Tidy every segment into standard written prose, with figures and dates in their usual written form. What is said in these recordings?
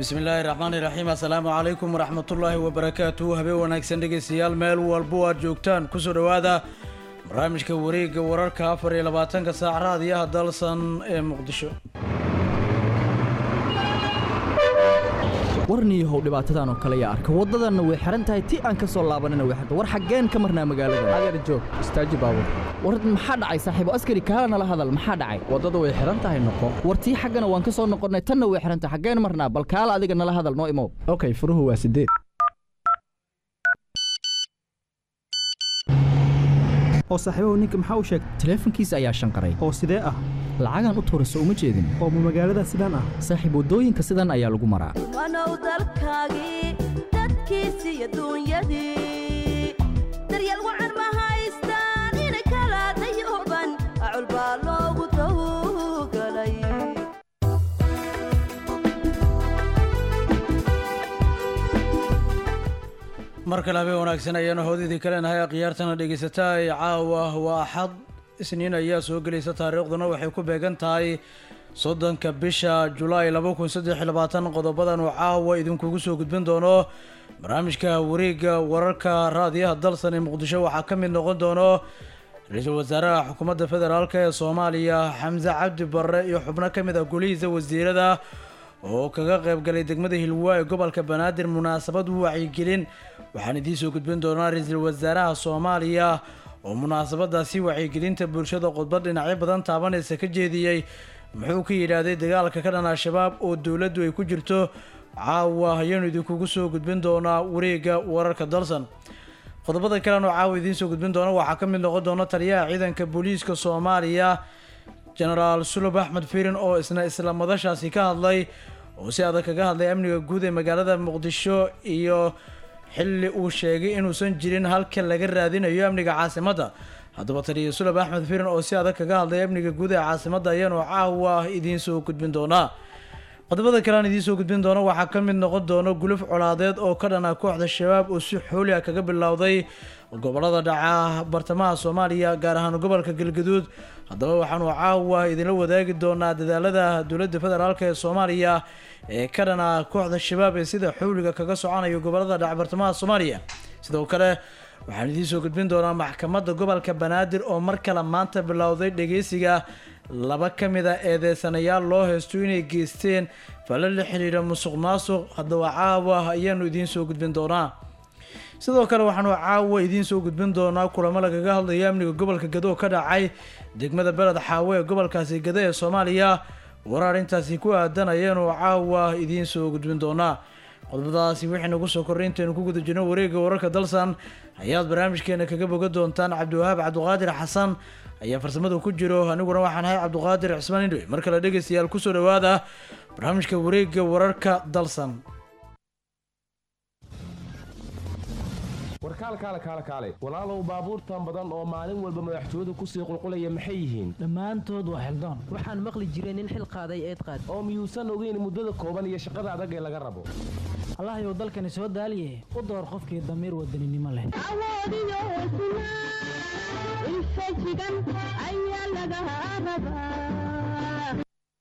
bismillaahi raxmaani raxiim assalaamu calaykum waraxmatullaahi wabarakaatuhu habeen wanaagsan dhegeystayaal meel walbo aad joogtaan kusoo dhowaada barnaamijka wareegga wararka 24 saac raadiyaha dalsan ee muqdisho warniyahow dhibaatadan oo kale yaa arka waddadanna way xiran tahay ti aan ka soo laabanina way xirta war xaggeen ka marnaa magaalada adeer joog istaaji baabur war maxaa dhacay saaxiibo askari kaala nala hadal maxaa dhacay waddada way xiran tahay noqo war tii xaggana waan ka soo noqonnay tanna way xiran tahay xaggeen marnaa bal kaala adiga nala hadal noo imow okay furuhu waa 8 oo saaxiibow ninka maxaa u sheegay taleefankiisa ayaa shanqaray oo sidee ah lacagan u tuurayso uma jeedin oo magaalada sidaan ah saaxiib wadooyinka sidan ayaa lagu maraa wanow dalkaagii dadkiisii iyo duunyadii daryeel wacan ma haystaan inay kala dayooban acul baa loogu tawgalay mar kale habeen wanaagsan ayaanu howdidii kaleenahay khiyaartana dhegeysataa ee caawa waa axad isniin ayaa soo gelaysa taariikhduna waxay ku beegan tahay 30 bisha Julaay 2023 qodobadan oo caawa idinkugu soo gudbin doono barnaamijka wareegga wararka raadiyaha dalsan ee muqdisho waxaa ka mid noqon doono ra'iisul wasaaraha xukuumadda federaalka ee Soomaaliya Xamza Cabdi Barre iyo xubno ka mid ah golihiisa wasiirada oo kaga qayb galay degmada Hilwaa ee gobolka Banaadir munaasabad wacyigelin waxaan idiin soo gudbin doonaa ra'iisul wasaaraha Soomaaliya oo munaasabadaasi wacyigelinta bulshada qodbad dhinacyo badan taabanaysa ka jeediyay muxuu ka yiraahday dagaalka ka dhanaa shabaab oo dawladdu ay ku jirto caawa ayaynu idinkugu soo gudbin doonaa wareegga wararka dalsan qodobada kale oo caawa idiin soo gudbin doona waxaa ka mid noqon doona taliyaha ciidanka booliiska Soomaaliya General Sulub Ahmed Firin oo isla madashaasi ka hadlay oo si adag kaga hadlay amniga guud ee magaalada Muqdisho iyo xilli uu sheegay inuusan jirin halka laga raadinayo amniga caasimadda haddaba taliya Sulub Ahmed Firin oo si adag kaga hadlay amniga guud ee caasimadda ayaanu caawa idiin soo gudbin doonaa qodobada kale aan idiin soo gudbin doono waxaa ka mid noqon doona guluf colaadeed oo ka dhana kooxda shabaab oo si xooli ah kaga bilowday gobolada dhaca bartamaha Soomaaliya gaar ahaan gobolka Galgaduud haddaba waxaanu caawa idinla wadaagi doonaa dadaalada dowladda federaalka ee Soomaaliya ee ka dhana kooxda shabaab ee sida xooliga kaga soconayo gobolada dhaca bartamaha Soomaaliya sidoo kale waxaan idiin soo gudbin doonaa maxkamadda gobolka Banaadir oo mar kale maanta bilowday dhageysiga laba ka mid ah eedeysanayaal loo haysto inay geysteen falal la xiriira musuqmaasuq haddaba caawa ayaanu idiin soo gudbin doonaa sidoo kale waxaanu caawa idiin soo gudbin doonaa kulamo lagaga hadlayo amniga gobolka Gado ka dhacay degmada Beled Xaawe ee gobolkaasi Gado ee Soomaaliya warar intaasi ku aadan ayaanu caawa idiin soo gudbin doonaa qodobadaasi wixii nagu soo korreynteenu ku guda jirno wareegga wararka dalsan ayaad barnaamijkeena kaga bogan doontaan Cabdiwahaab Cabdiqaadir Xasan ayaa farsamada ku jiro aniguna waxaan ahay Cabdiqaadir Cismaan Indhoy mar kale dhageystayaal ku soo dhawaada barnaamijka wareegga wararka dalsan warkaalkaale walaalow baabuurtan badan oo maalin walba madaxtooyadu ku sii qulqulaya maxay yihiin dhammaantood waa xildoon waxaan maqli jiray nin xil qaaday eed qaad oo miyuusan ogeyn muddada kooban iyo shaqada adag ee laga rabo allahayow dalkani soo daaliye u door qofkii damiir wadaninimo leh awoodiyo ilfajigan ayaa laga rabaa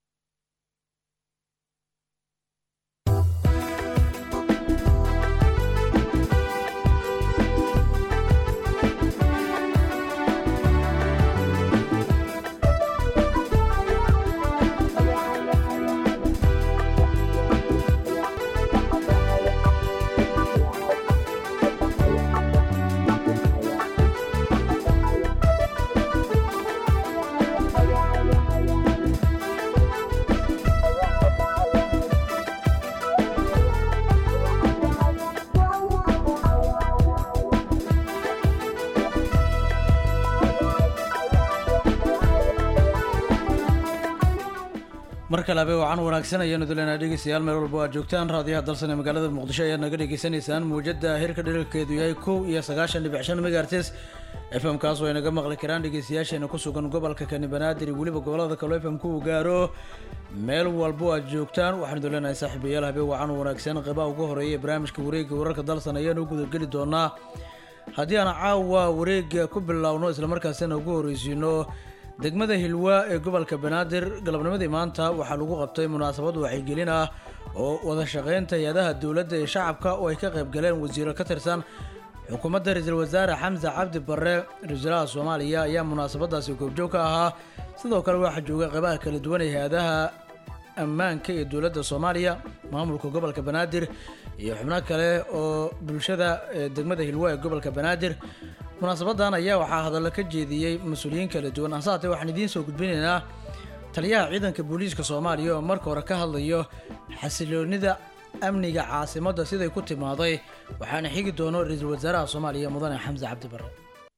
markale waxaan wanaagsan ayaan idin dhegeystayaal meel walba aad joogtaan raadiyaha dalsan ee magaalada Muqdisho ayaa naga dhageysanaysaan muujada heerka dhererkeedu yahay 1.9.5 MHz FM kaas oo inaga maqli karaan dhegeystayaasheena ku sugan gobolka Banaadir waliba gobolada kale FM ku gaaro meel walba aad joogtaan waxaan idin leenahay saaxiibayaal habeen waxaan wanaagsan qaybaha ugu horeeyay barnaamijka wareegga wararka dalsan ayaan ugu gudageli doonaa haddii aan caawa wareegga ku bilowno isla markaasina ugu horeysiino degmada hilwaa ee gobolka banaadir galabnimadii maanta waxaa lagu qabtay munaasabad wacyigelin ah oo wada shaqaynta hay-adaha dowladda iyo shacabka oo ay ka qayb galeen wasiiro ka tirsan xukuumadda ra-iisul wasaare xamse cabdi barre ra-iisul wasaaraha soomaaliya ayaa munaasabadaasi goobjoog ka ahaa sidoo kale waxaa joogay qaybaha kala duwan ee hay-adaha ammaanka ee dowladda soomaaliya maamulka gobolka banaadir iyo xubno kale oo bulshada degmada hilwaa ee gobolka banaadir munaasabadan ayaa waxaa hadallo ka jeediyey mas-uuliyiin kala duwan hasaatee waxaan idiin soo gudbinaynaa taliyaha ciidanka booliiska soomaaliya oo marka hore ka hadlayo xasiloonida amniga caasimadda siday ku timaaday waxaana xigi doono ra-iisul wasaaraha soomaaliya mudane xamse cabdi barre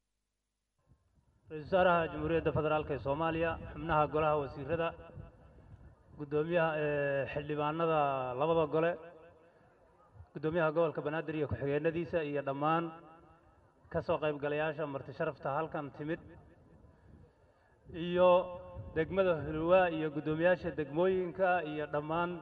ra-iisul wasaaraha jamhuuriyadda federaalka ee soomaaliya xubnaha golaha wasiirada guddoomiyaha xildhibaanada labada gole guddoomiyaha gobolka banaadir iyo ku-xigeenadiisa iyo dhammaan ka soo qaybgalayaasha marti sharafta halkan timid iyo degmada hilwaa iyo guddoomiyaasha degmooyinka iyo dhammaan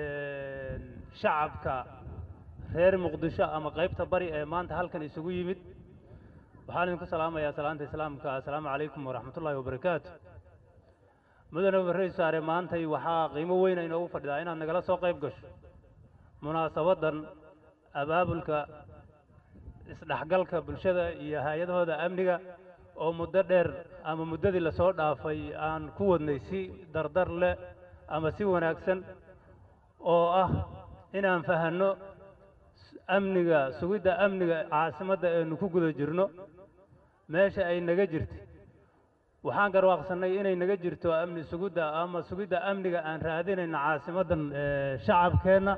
shacabka reer muqdisho ama qaybta bari ee maanta halkan isugu yimid waxaan idinku salaamayaa salaanta islaamka assalaamu calaykum waraxmatullaahi wabarakaatu mudane ra-iisul wasaare maantay waxaa qiimo weyn inoogu fadhidaa inaad nagala soo qayb gasho munaasabadan abaabulka isdhexgalka bulshada iyo hay-adahooda amniga oo muddo dheer ama muddadii lasoo dhaafay aan ku wadnay si dardar leh ama si wanaagsan oo ah inaan fahanno amniga sugidda amniga caasimadda aynu ku guda jirno meesha ay naga jirtay waxaan garwaaqsannay inay naga jirto amni sugidda ama sugidda amniga aan raadinayna caasimaddan shacabkeenna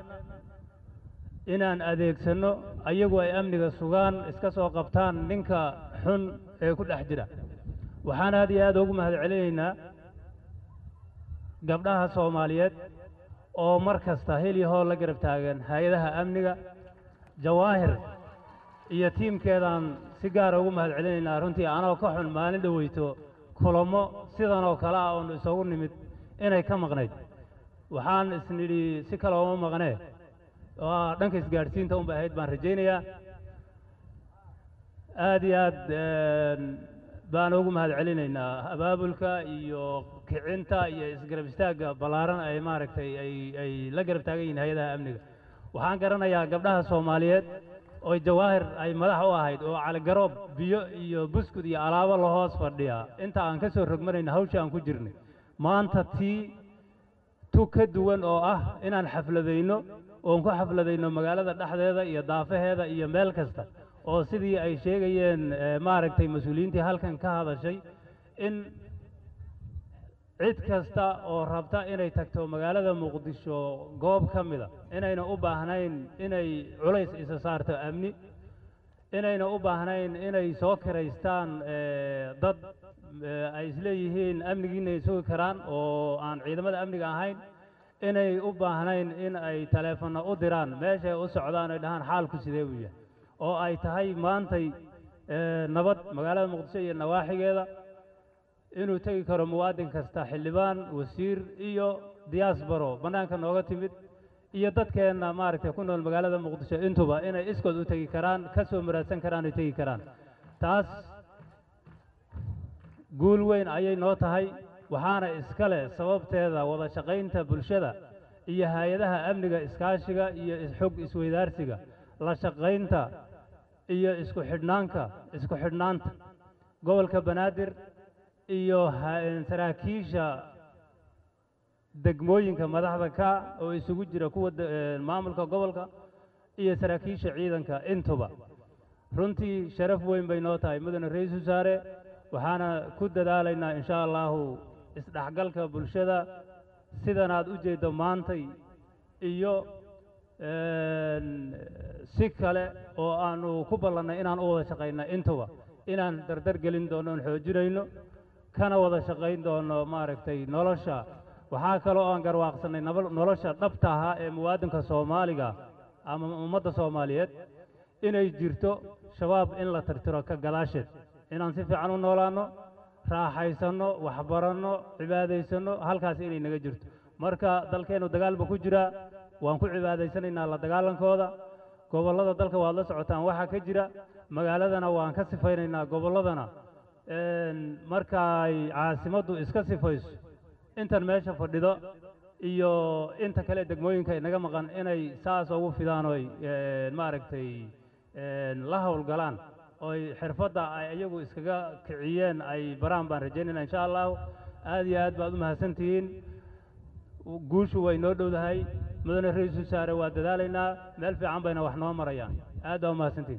inaan adeegsanno ayagu ay amniga sugaan iska soo qabtaan ninka xun ee ku dhex jira waxaan aad iyo aad ugu mahadcelinaynaa gabdhaha soomaaliyeed oo mar kasta hel iyo hool la garab taagan hay-adaha amniga jawaahir iyo tiimkeedaan si gaara ugu mahadcelinaynaa runtii anoo ka xun maalin dhoweyto kulamo sidan oo kale ah oonu isagu nimid inay ka maqnayd waxaan isnidhi si kale ooma maqnee dhanka isgaadhsiinta unba ahayd baan rajaynayaa aad iyo aad baan ugu mahadcelinaynaa abaabulka iyo kicinta iyo isgarab istaagga ballaaran ay maaragtay ay la garab taagan yihiin hay-adaha amniga waxaan garanayaa gabdhaha soomaaliyeed oo jawaahir ay madax u ahayd oo caligaroob biyo iyo buskud iyo alaabo la hoos fadhiya inta aan ka soo rogmanayna hawsha aan ku jirnay maanta tii tu ka duwan oo ah inaan xafladayno oon ku xafladayno magaalada dhexdeeda iyo daafaheeda iyo meel kasta oo sidii ay sheegayeen maaragtay mas-uuliyiintii halkan ka hadashay in cid kasta oo rabta inay tagto magaalada muqdisho goob ka mida inayna u baahnayn inay culays isa saarto amni inayna u baahnayn inay soo kiraystaan dad ay isleeyihiin amnigiinay sugi karaan oo aan ciidamada amniga ahayn inay u baahnayn in ay taleefanno u diraan meeshay u socdaan ay dhahaan xaalku sidee buu yahay oo ay tahay maantay nabad magaalada muqdisho iyo nawaaxigeeda inuu tegi karo muwaadin kasta xildhibaan wasiir iyo diyaasbaro bannaanka nooga timid iyo dadkeenna maaragtay ku nool magaalada muqdisho intuba inay iskood u tegi karaan ka soo muraadsan karaan ay tegi karaan taas guul weyn ayay noo tahay waxaana iska leh sababteeda wada shaqaynta bulshada iyo hay-adaha amniga iskaashiga iyo xog isweydaarsiga la shaqaynta iyo isku xidhnaanta gobolka banaadir iyo saraakiisha degmooyinka madaxda ka oo isugu jira kuwa maamulka gobolka iyo saraakiisha ciidanka intuba runtii sharaf weyn bay noo tahay mudane ra-iisul wasaare waxaana ku dadaalaynaa insha allahu isdhexgalka bulshada sidan aad u jeeddo maantay iyo si kale oo aanu ku ballannay inaan u wada shaqayna intuba inaan dardar gelin doono oon xoojinayno kana wada shaqayn doono maaragtay nolosha waxaa kaloo aan garwaaqsannay nolosha dhabta ahaa ee muwaadinka soomaaliga ama ummadda soomaaliyeed inay jirto shabaab in la tirtiro ka gadaasheed inaan si fiican u noolaanno raaxaysanno waxbaranno cibaadaysanno halkaas inay naga jirto marka dalkeennu dagaal ba ku jiraa waan ku cibaadaysanaynaa la dagaalankooda gobollada dalka waad la socotaan waxaa ka jira magaaladana waan ka sifaynaynaa gobolladana marka ay caasimaddu iska sifayso intan meesha fadhido iyo inta kale degmooyinka inaga maqan inay saas ugu fidaan oy maaragtay la howlgalaan oy xirfadda ay iyagu iskaga kiciyeen ay baraan baan rajaynayna insha allahu aad iyo aad baad u mahadsantihiin guushu way noo dhowdahay mudane ra-iisul wasaare waa dadaalaynaa meel fiican bayna wax noo marayaan aad baa u mahadsantihiin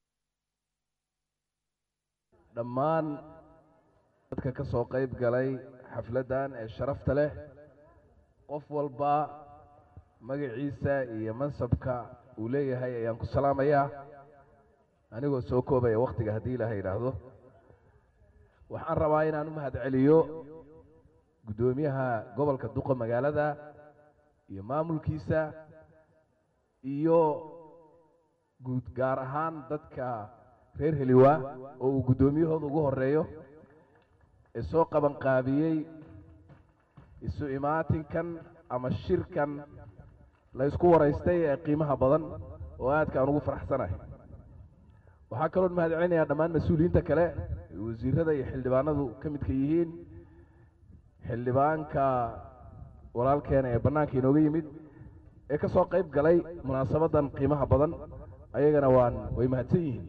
dhammaan dadka ka soo qayb galay xafladdan ee sharafta leh qof walba magaciisa iyo mansabka uu leeyahay ayaan ku salaamayaa anigoo soo koobaya wakhtiga haddii ilaahay yidhaahdo waxaan rabaa inaan u mahadceliyo guddoomiyaha gobolka duqa magaalada iyo maamulkiisa iyo guud gaar ahaan dadka reer heliwaa oo uu guddoomiyahooda ugu horeeyo ee soo qabanqaabiyey isu imaatinkan ama shirkan la isku waraystay ee qiimaha badan oo aadka aan ugu faraxsanahay waxaa kaloon mahadcelinayaa dhammaan mas-uuliyiinta kale wasiirada iyo xildhibaanadu ka midka yihiin xildhibaanka walaalkeena ee bannaanka inooga yimid ee ka soo qayb galay munaasabaddan qiimaha badan ayagana way mahadsan yihiin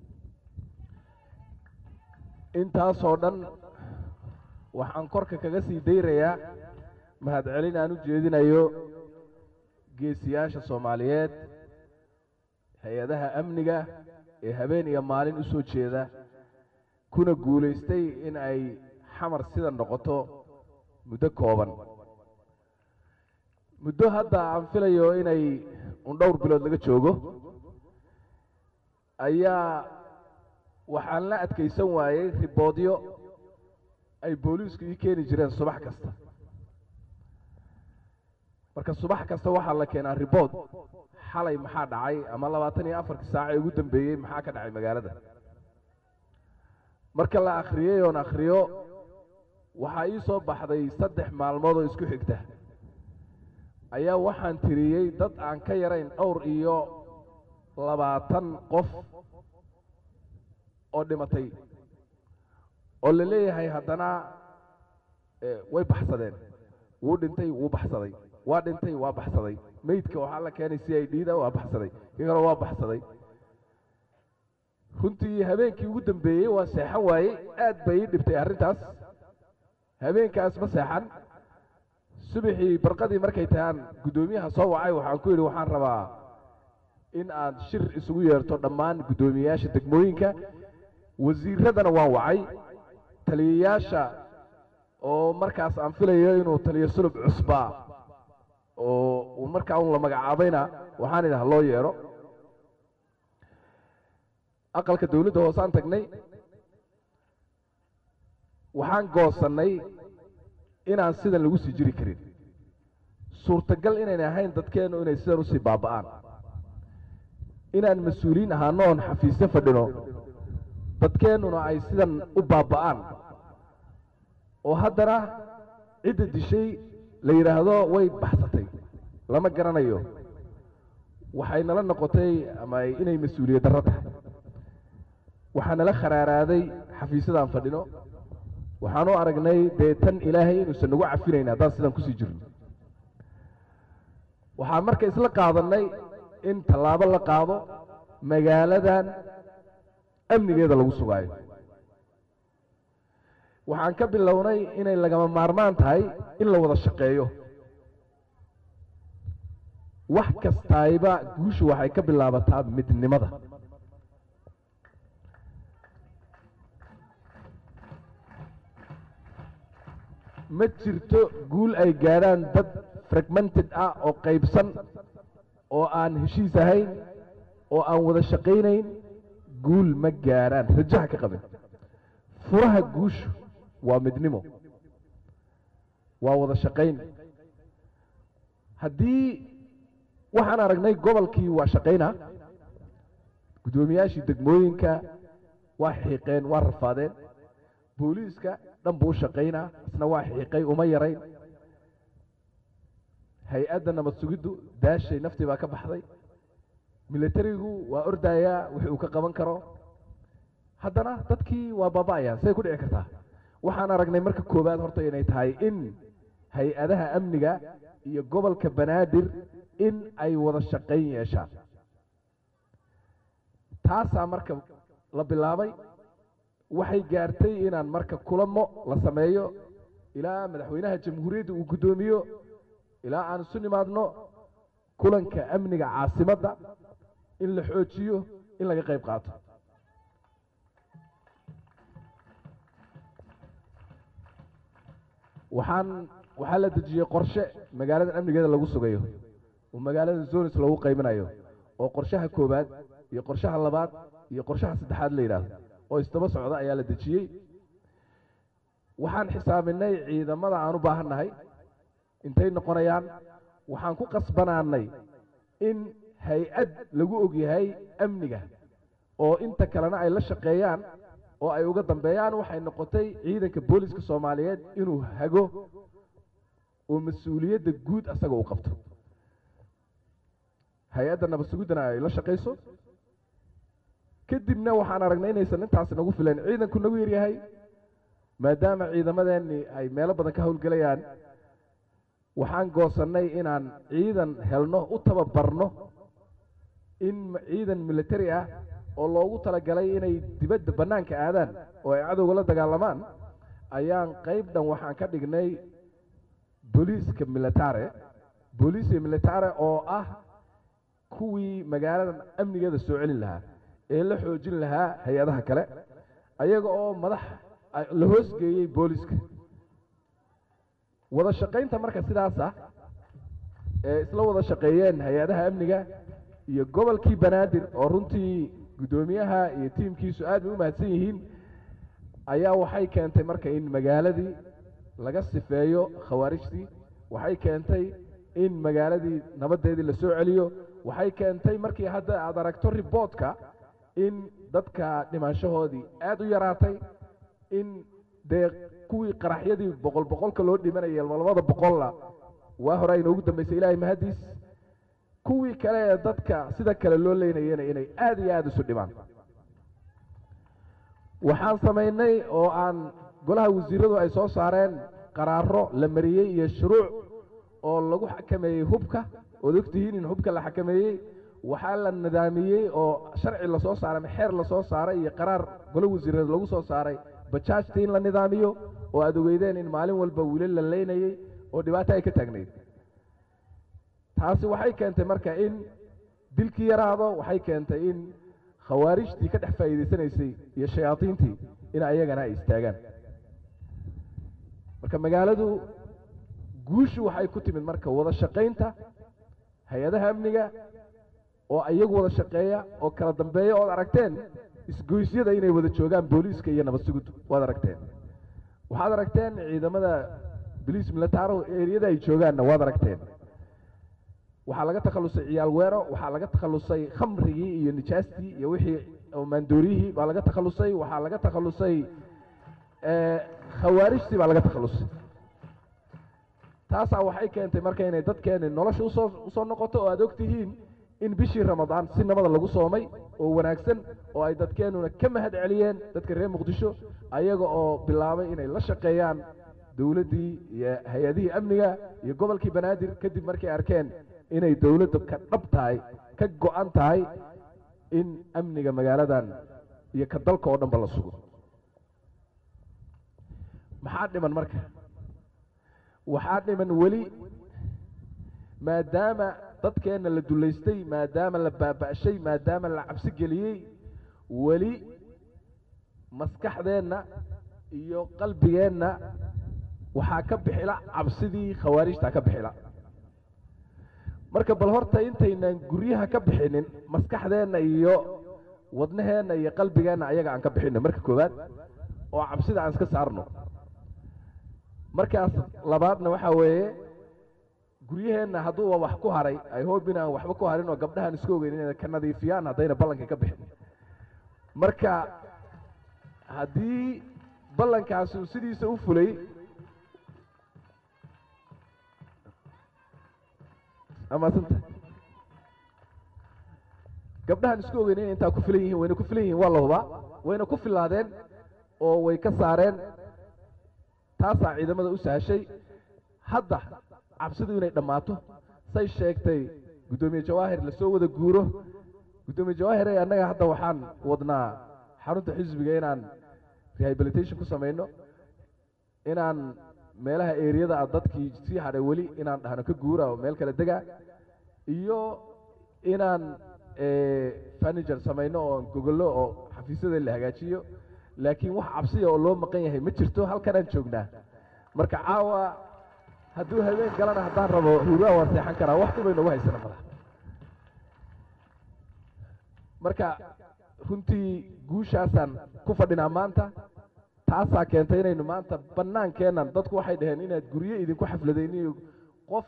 intaasoo dhan waxaan korka kaga sii dayrayaa mahadcelin aan u jeedinayo geesiyaasha soomaaliyeed hay-adaha amniga ee habeen iyo maalin u soo jeeda kuna guulaystay in ay xamar sida noqoto muddo kooban muddo hadda aan filayo inay dhowr bilood laga joogo ayaa waxaan la adkaysan waayey riboodyo ay booliisku ii keeni jireen subax kasta marka subax kasta waxaa la keenaa ribood xalay maxaa dhacay ama 24 saac ee ugu dambeeyey maxaa ka dhacay magaalada marka la akhriyay oo akhriyo waxaa ii soo baxday 3 maalmood oo isku xigta ayaa waxaan tiriyey dad aan ka yarayn dhowr iyo 20 qof oo dhimatay oo la leeyahay haddana way baxsadeen wuu dhintay wuu baxsaday waa dhintay waa baxsaday meydka waxaa la keenay CID-da waa baxsaday iyagana waa baxsaday runtii habeenkii ugu dambeeyey waa seexan waayey aad bay ii dhibtay arrintaas habeenkaas ma seexan subaxii barqadii markay tahaan guddoomiyaha soo wacay waxaan ku yidhi waxaan rabaa in aad shir isugu yeerto dhammaan guddoomiyayaasha degmooyinka wasiiradana waan wacay taliyayaasha oo markaas aan filayo inuu taliyo sulub cusbaa oo uu markaa un la magacaabayna waxaan idhaha loo yeero aqalka dawladda hoosaan tagnay waxaan goosannay inaan sidan lagu sii jiri karin suurtagal inayna ahayn dadkeennu inay sidan usii baaba'aan inaan mas-uuliyiin ahaano oon xafiisyo fadhino dadkeennuna ay sidan u baaba'aan oo haddana cidda dishay la yidhaahdo way baxsatay lama garanayo waxay nala noqotay ama inay mas-uuliyad darro tahay waxaa nala kharaaraaday xafiisyadaan fadhino waxaan u aragnay dee tan ilaahay inuusan nagu cafinayn haddaan sidan kusii jirno waxaan marka isla qaadannay in tallaabo la qaado magaaladan amnigeeda lagu sugaayo waxaan ka bilownay inay lagama maarmaan tahay in la wada shaqeeyo wax kastayba guushu waxay ka bilaabataa midnimada ma jirto guul ay gaadhaan dad fragmented ah oo qaybsan oo aan heshiis ahayn oo aan wada shaqaynayn guul ma gaadhaan rajaha ka qabin furaha guushu waa midnimo waa wada shaqayn haddii waxaan aragnay gobolkii waa shaqaynaa guddoomiyaashii degmooyinka waa xiiqeen waa rafaadeen booliiska dhan buu u shaqaynaa isna waa xiiqay uma yarayn hay-adda nabad sugiddu daashay naftii baa ka baxday milatarigu waa ordayaa wixii uu ka qaban karo haddana dadkii waa baaba'ayaan say ku dhici kartaa waxaan aragnay marka koowaad horta inay tahay in hay-adaha amniga iyo gobolka banaadir in ay wada shaqayn yeeshaan taasaa marka la bilaabay waxay gaartay inaan marka kulamo la sameeyo ilaa madaxweynaha jamhuuriyadda uu guddoomiyo ilaa aan isu nimaadno kulanka amniga caasimadda in la xoojiyo in laga qayb qaato waxaa la dejiyey qorshe magaalada amnigeeda lagu sugayo oo magaalada zonis lagu qaybinayo oo qorshaha koowaad iyo qorshaha labaad iyo qorshaha saddexaad la yidhaahdo oo isdaba socda ayaa la dejiyey waxaan xisaabinay ciidamada aan u baahannahay intay noqonayaan waxaan ku qasbanaanay in hay-ad lagu ogyahay amniga oo inta kalena ay la shaqeeyaan oo ay uga dambeeyaan waxay noqotay ciidanka booliska soomaaliyeed inuu hago oo mas-uuliyadda guud asaga uu qabto hay-adda nabad suguddana ay la shaqayso kadibna waxaan aragnay inaysan intaasi nagu filayn ciidanku nagu yaryahay maadaama ciidamadeennii ay meelo badan ka howlgelayaan waxaan goosannay inaan ciidan helno u tababarno in ciidan military ah oo loogu talagalay inay dibadda bannaanka aadaan oo ay cadowga la dagaalamaan ayaan qayb dhan waxaan ka dhignay booliiska militare booliiska militare oo ah kuwii magaaladan amnigeeda soo celin lahaa ee la xoojin lahaa hay-adaha kale ayaga oo madax la hoosgeeyey booliiska wada shaqaynta marka sidaas ah ee isla wada shaqeeyeen hay-adaha amniga iyo gobolkii banaadir oo runtii guddoomiyaha iyo tiimkiisu aad bay u mahadsan yihiin ayaa waxay keentay marka in magaaladii laga sifeeyo khawaarijtii waxay keentay in magaaladii nabadeedii la soo celiyo waxay keentay markii hadda aad aragto riboodka in dadka dhimaanshahoodii aad u yaraatay in dee kuwii qaraxyadii boqolka loo dhimanayay labada boqolla waa hore aynoogu dambaysay ilaahay mahadiis kuwii kale ee dadka sida kale loo leynayana inay aad iyo aad isu dhimaan waxaan samaynay oo aan golaha wasiiradu ay soo saareen qaraaro la mariyey iyo shuruuc oo lagu xakameeyey hubka ood ogtihiin in hubka la xakameeyey waxaa la nidaamiyey oo sharci lasoo saaray xeer lasoo saaray iyo qaraar golo wasiirada lagu soo saaray bajaajta in la nidaamiyo oo aad ogeydeen in maalin walba wiilal la leynayey oo dhibaato ay ka taagnayd taasi waxay keentay marka in dilkii yaraado waxay keentay in khawaarijtii ka dhex faa'iidaysanaysay iyo shayaadiintii in ayagana ay istaagaan marka magaaladu guushu waxay ku timid marka wada shaqaynta hay-adaha amniga oo iyagu wada shaqeeya oo kala dambeeya ood aragteen isgoysyada inay wada joogaan booliiska iyo nabad suguddu waad aragteen waxaad aragteen ciidamada boliis militaro eriyada ay joogaanna waad aragteen waxaa laga takhalusay ciyaal weero waxaa laga takhalusay khamrigii iyo nijaastii iyo wixii maandooriyihii baa laga takhalusay waxaa laga takhalusay khawaarijtii baa laga takhalusay taasaa waxay keentay marka inay dadkeeni nolosha usoo noqoto oo aad ogtihiin in bishii ramadaan si nabada lagu soomay oo wanaagsan oo ay dadkeenuna ka mahad celiyeen dadka reer muqdisho ayaga oo bilaabay inay la shaqeeyaan dowladdii iyo hay-adihii amniga iyo gobolkii banaadir kadib markay arkeen inay dowladda ka dhab tahay ka go-an tahay in amniga magaaladan iyo ka dalka oo dhanba la sugo maxaa dhiman marka waxaa dhiman weli maadaama dadkeenna la dullaystay maadaama la baaba'shay maadaama la cabsi geliyey weli maskaxdeenna iyo qalbigeenna waxaa ka bixila cabsidii khawaarijtaa ka bixila marka bal horta intaynan guryaha ka bixinin maskaxdeenna iyo wadnaheenna iyo qalbigeenna ayaga aan ka bixino marka koowaad oo cabsida aan iska saarno markaas labaadna waxaa weeye guryaheenna hadduuba wax ku haray ay hob inaan waxba ku harin oo gabdhahan isku ogeyn inay ka nadiifiyaan haddayna ballanka ka bixin marka haddii ballankaasi uu sidiisa u fulay amaasanta gabdhahan isku ogeyn inay intaa ku filan yihiin wayna ku filan yihiin waa la hubaa wayna ku filaadeen oo way ka saareen taasaa ciidamada u sahashay hadda cabsidu inay dhammaato say sheegtay guddoomiye jawaahir lasoo wada guuro guddoomiye jawaahir ee annaga hadda waxaan wadnaa xarunta xisbiga inaan rehabilitation ku samayno inaan meelaha eeriyada ah dadkii sii hadhay weli inaan dhahno ka guura oo meel kale dega iyo inaan furniture samayno oo gogollo oo xafiisyada la hagaajiyo laakiin wax cabsiya oo loo maqan yahay ma jirto halkanaan joognaa marka caawa hadduu habeen galana haddaan rabo huuraa waan seexan karaa wax dhibay noogu haysana malaha marka runtii guushaasaan ku fadhinaa maanta taasaa keentay inaynu maanta bannaankeennan dadku waxay dhaheen inaad guryo idinku xafladayniyo qof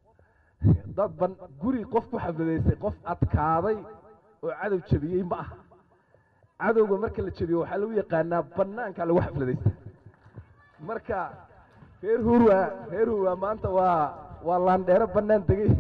guri qof ku xafladaystay qof adkaaday oo cadow jebiyey ma aha cadowga marka la jebiyo waxaa lagu yaqaanaa bannaanka lagu xafladaysta marka reer hurwa maanta waa laandheero bannaan degay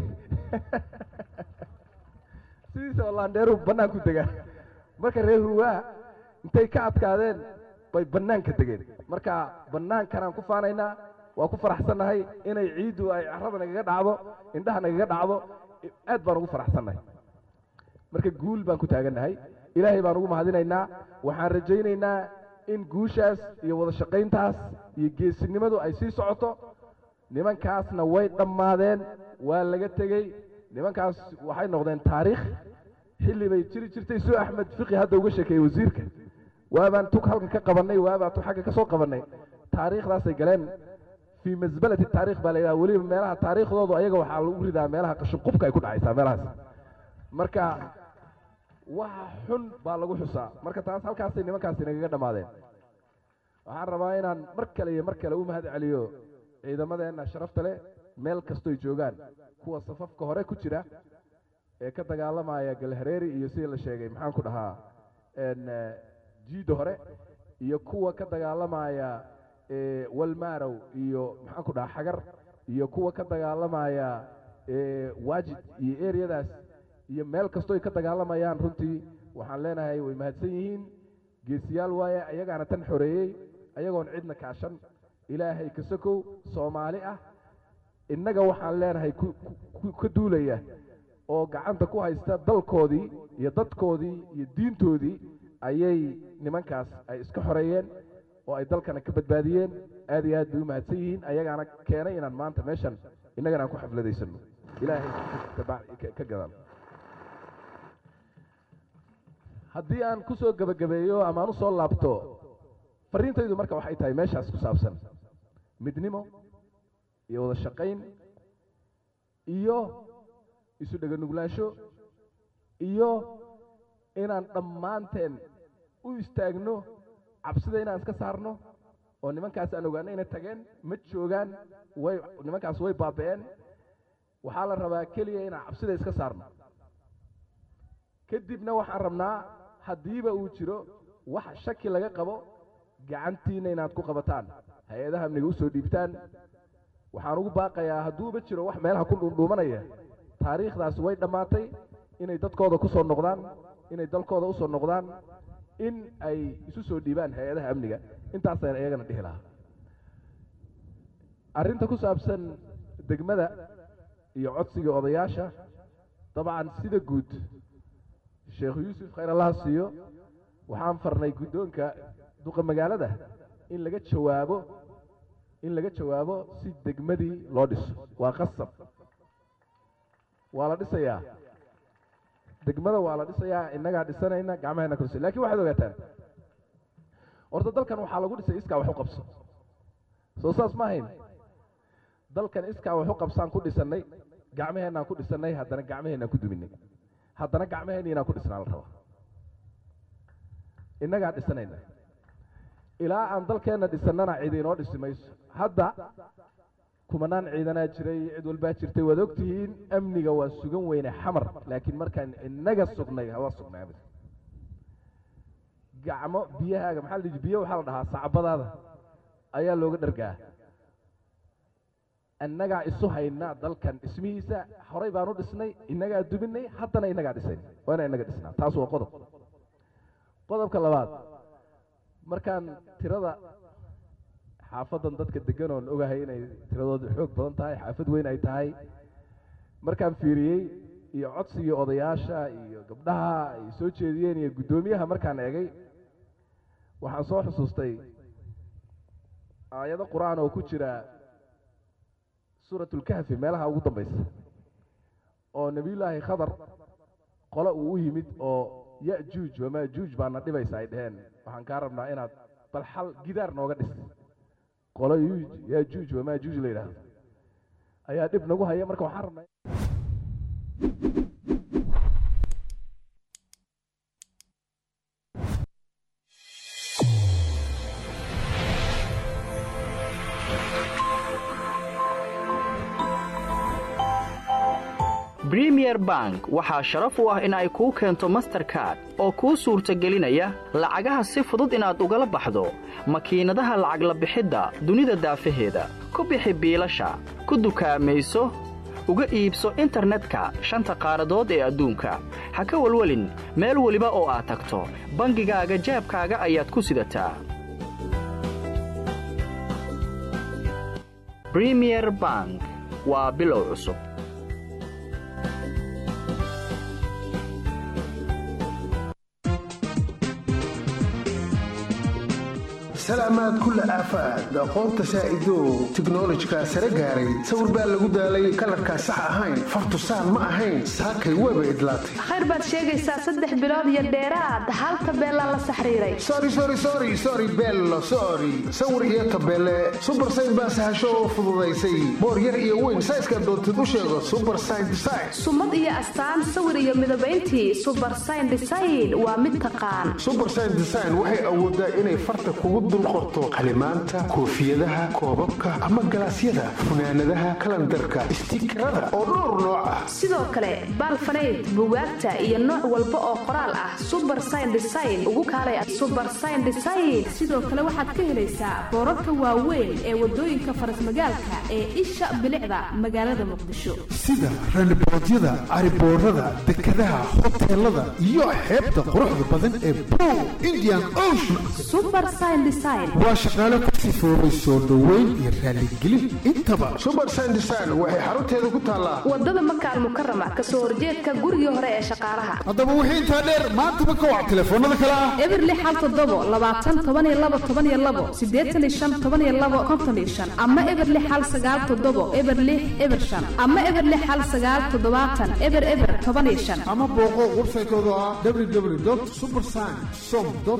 sidiisa waa laandheeru bannaan ku degaa marka reer hurwa intay ka adkaadeen bay bannaanka degeen marka bannaankanaan ku faanaynaa waa ku faraxsannahay inay ciiddu ay carrada nagaga dhacdo indhaha nagaga dhacdo aad baan ugu faraxsannahay marka guul baan ku taagannahay ilaahay baan ugu mahadinaynaa waxaan rajaynaynaa in guushaas iyo wada shaqayntaas iyo geesinimadu ay sii socoto nimankaasna way dhammaadeen waa laga tegey nimankaas waxay noqdeen taariikh xilli bay jiri jirtay soo axmed fiqi hadda uga sheekeeyey wasiirka waabaan tug halkan ka qabannay waabaa tug xagga ka soo qabannay taariikhdaasay galeen fii masbalati taariikh baa la yidhaha weliba meelaha taariikhdoodu ayaga waxaa lagu ridaa meelaha qashinqubka ay ku dhacaysaa meelahaas marka waxa xun baa lagu xusaa marka taas halkaasay nimankaasi nagaga dhammaadeen waxaan rabaa inaan mar kale iyo mar kale u mahad celiyo ciidamadeenna sharafta leh meel kastoy joogaan kuwa safafka hore ku jira ee ka dagaalamaya galhareeri iyo sidii la sheegay maxaan ku dhahaa jiida hore iyo kuwa ka dagaalamaya walmaarow iyo maxaan ku dhahaa xagar iyo kuwa ka dagaalamaya waajid iyo ereyadaas iyo meel kastoo ay ka dagaalamayaan runtii waxaan leenahay way mahadsan yihiin geesiyaal waaye ayagaana tan xoreeyey ayagoon cidna kaashan ilaahay ka sokow soomaali ah innaga waxaan leenahay ka duulaya oo gacanta ku haysta dalkoodii iyo dadkoodii iyo diintoodii ayay nimankaas ay iska xoreeyeen oo ay dalkana ka badbaadiyeen aad iyo aad bay u mahadsan yihiin ayagaana keenay inaan maanta meeshan innagana aan ku xafladaysano ilaahay ka gadaan haddii aan ku soo gebagabeeyo ama aan u soo laabto farriintaydu marka waxay tahay meeshaas ku saabsan midnimo iyo wada shaqayn iyo isu dheganuglaansho iyo inaan dhammaanteen u istaagno cabsida inaan iska saarno oo nimankaas aan ogaano inay tageen ma joogaan nimankaas way baaba'een waxaa la rabaa keliya inaan cabsida iska saarno kadibna waxaan rabnaa haddiiba uu jiro wax shaki laga qabo gacantiina inaad ku qabataan hay-adaha amniga u soo dhiibtaan waxaan ugu baaqayaa hadduuba jiro wax meelaha ku dhuundhuumanaya taariikhdaas way dhammaatay inay dadkooda ku soo noqdaan inay dalkooda u soo noqdaan in ay isu soo dhiibaan hay-adaha amniga intaasaan iyagana dhihi lahaa arrinta ku saabsan degmada iyo codsiga odayaasha dabcan sida guud sheekh yuusuf khayr allaha siiyo waxaan farnay guddoonka duqa magaalada in laga jawaabo si degmadii loo dhiso waa qasab waa la dhisayaa degmada waa la dhisayaa innagaa dhisanayna gacmahayna kursi lakiin waxaad ogaataan horta dalkan waxaa lagu dhisay iskaa wax u qabso soo saas ma ahayn dalkan iskaa wax u qabsaan ku dhisannay gacmaheennaan ku dhisannay haddana gacmaheennaan ku duminay haddana gacmaheenna inaan ku dhisnaa la rabaa innagaa dhisanayna ilaa aan dalkeenna dhisannana cid inoo dhisi mayso hadda kumanaan ciidanaa jiray cid walbaa jirtay waad ogtihiin amniga waa sugan weyne xamar laakiin markaan innaga sugnay hawaa sugnay amni gacmo biyahaaga maxaa la dhihi biyo waxaa la dhahaa sacbadaada ayaa looga dhargaa innagaa isu haynaa dalkan dhismihiisa horay baan u dhisnay innagaa duminay haddana innagaa dhisayn waa inaan innaga dhisnaa taas waa qodobka labaad markaan tirada xaafadan dadka degan oon ogahay inay tiradoodu xoog badan tahay xaafad weyn ay tahay markaan fiiriyey iyo codsigii odayaasha iyo gabdhaha ay soo jeediyeen iyo guddoomiyaha markaan eegay waxaan soo xusuustay aayado qur-aan oo ku jira suuratulkahfi meelaha ugu dambaysa oo nebiyullaahi khadar qole uu u yimid oo ya'juuj wamaajuuj baana dhibaysa ay dheheen waxaan kaa rabnaa inaad bal xal gidaar nooga dhis qolo yaajuuj wamaajuuj la yidhaahdo ayaa dhib nagu haya marka waxaan rabnaa Premier Bank waxaa sharaf u ah in ay kuu keento Mastercard oo kuu suurtagelinaya lacagaha si fudud inaad ugala baxdo makiinadaha lacag la bixidda dunida daafaheeda ku bixi biilasha ku dukaamayso uga iibso internetka shanta qaaradood ee adduunka ha ka walwalin meel waliba oo aad tagto bangigaaga jeebkaaga ayaad ku sidataa Premier Bank waa bilow cusub سلامات كل آفات قومت سائدو تكنولوجيا سرقاري صور بالغدالي كلركا صح أهين فرتصان ما أهين ساكي ويبا إدلاتي خير باد شيغيسا 3 bilood iyo dheeraad halka beela la saxriiray sorry beelo sorry sawir iyo tabele super sign baa sahasho fududaysay boor yar iyo weyn sayska doonta u sheego super sign design sumad iyo astaan sawir iyo midabayntii super sign design waa mid taqaan super sign design waxay awoodaa inay farta kugu qorto qalimaanta koofiyadaha koobabka ama galaasyada funaanadaha kalandarka istiikarada oo dhowr nooc ah sidoo kale baalfaneed buugaagta iyo nooc walba oo qoraal ah super sign design ugu kaalay super sign design sidoo kale waxaad ka helaysaa boorarka waaweyn ee wadooyinka farasmagaalka ee isha bilicda magaalada Muqdisho sida ranboodyada ariboorada dekadaha hoteelada iyo xeebta quruxda badan ee Blue Indian Ocean super sign design waa shaqaale ka sifoobay soo dhaweyn iyo raaligelin intaba super sign design waxay xarunteeda ku taalaa wadada Makka Mukarrama ka soo horjeedka guriga hore ee shaqaalaha hadaba wixii inta dheer maanta ma ka wac telefoonada kala ah eberli xal 7 20 12 85 ama eberli xal 9 eberli ebershan ama eberli xal 9 eber 15 ama booqo website-kooda ah www.supersign.so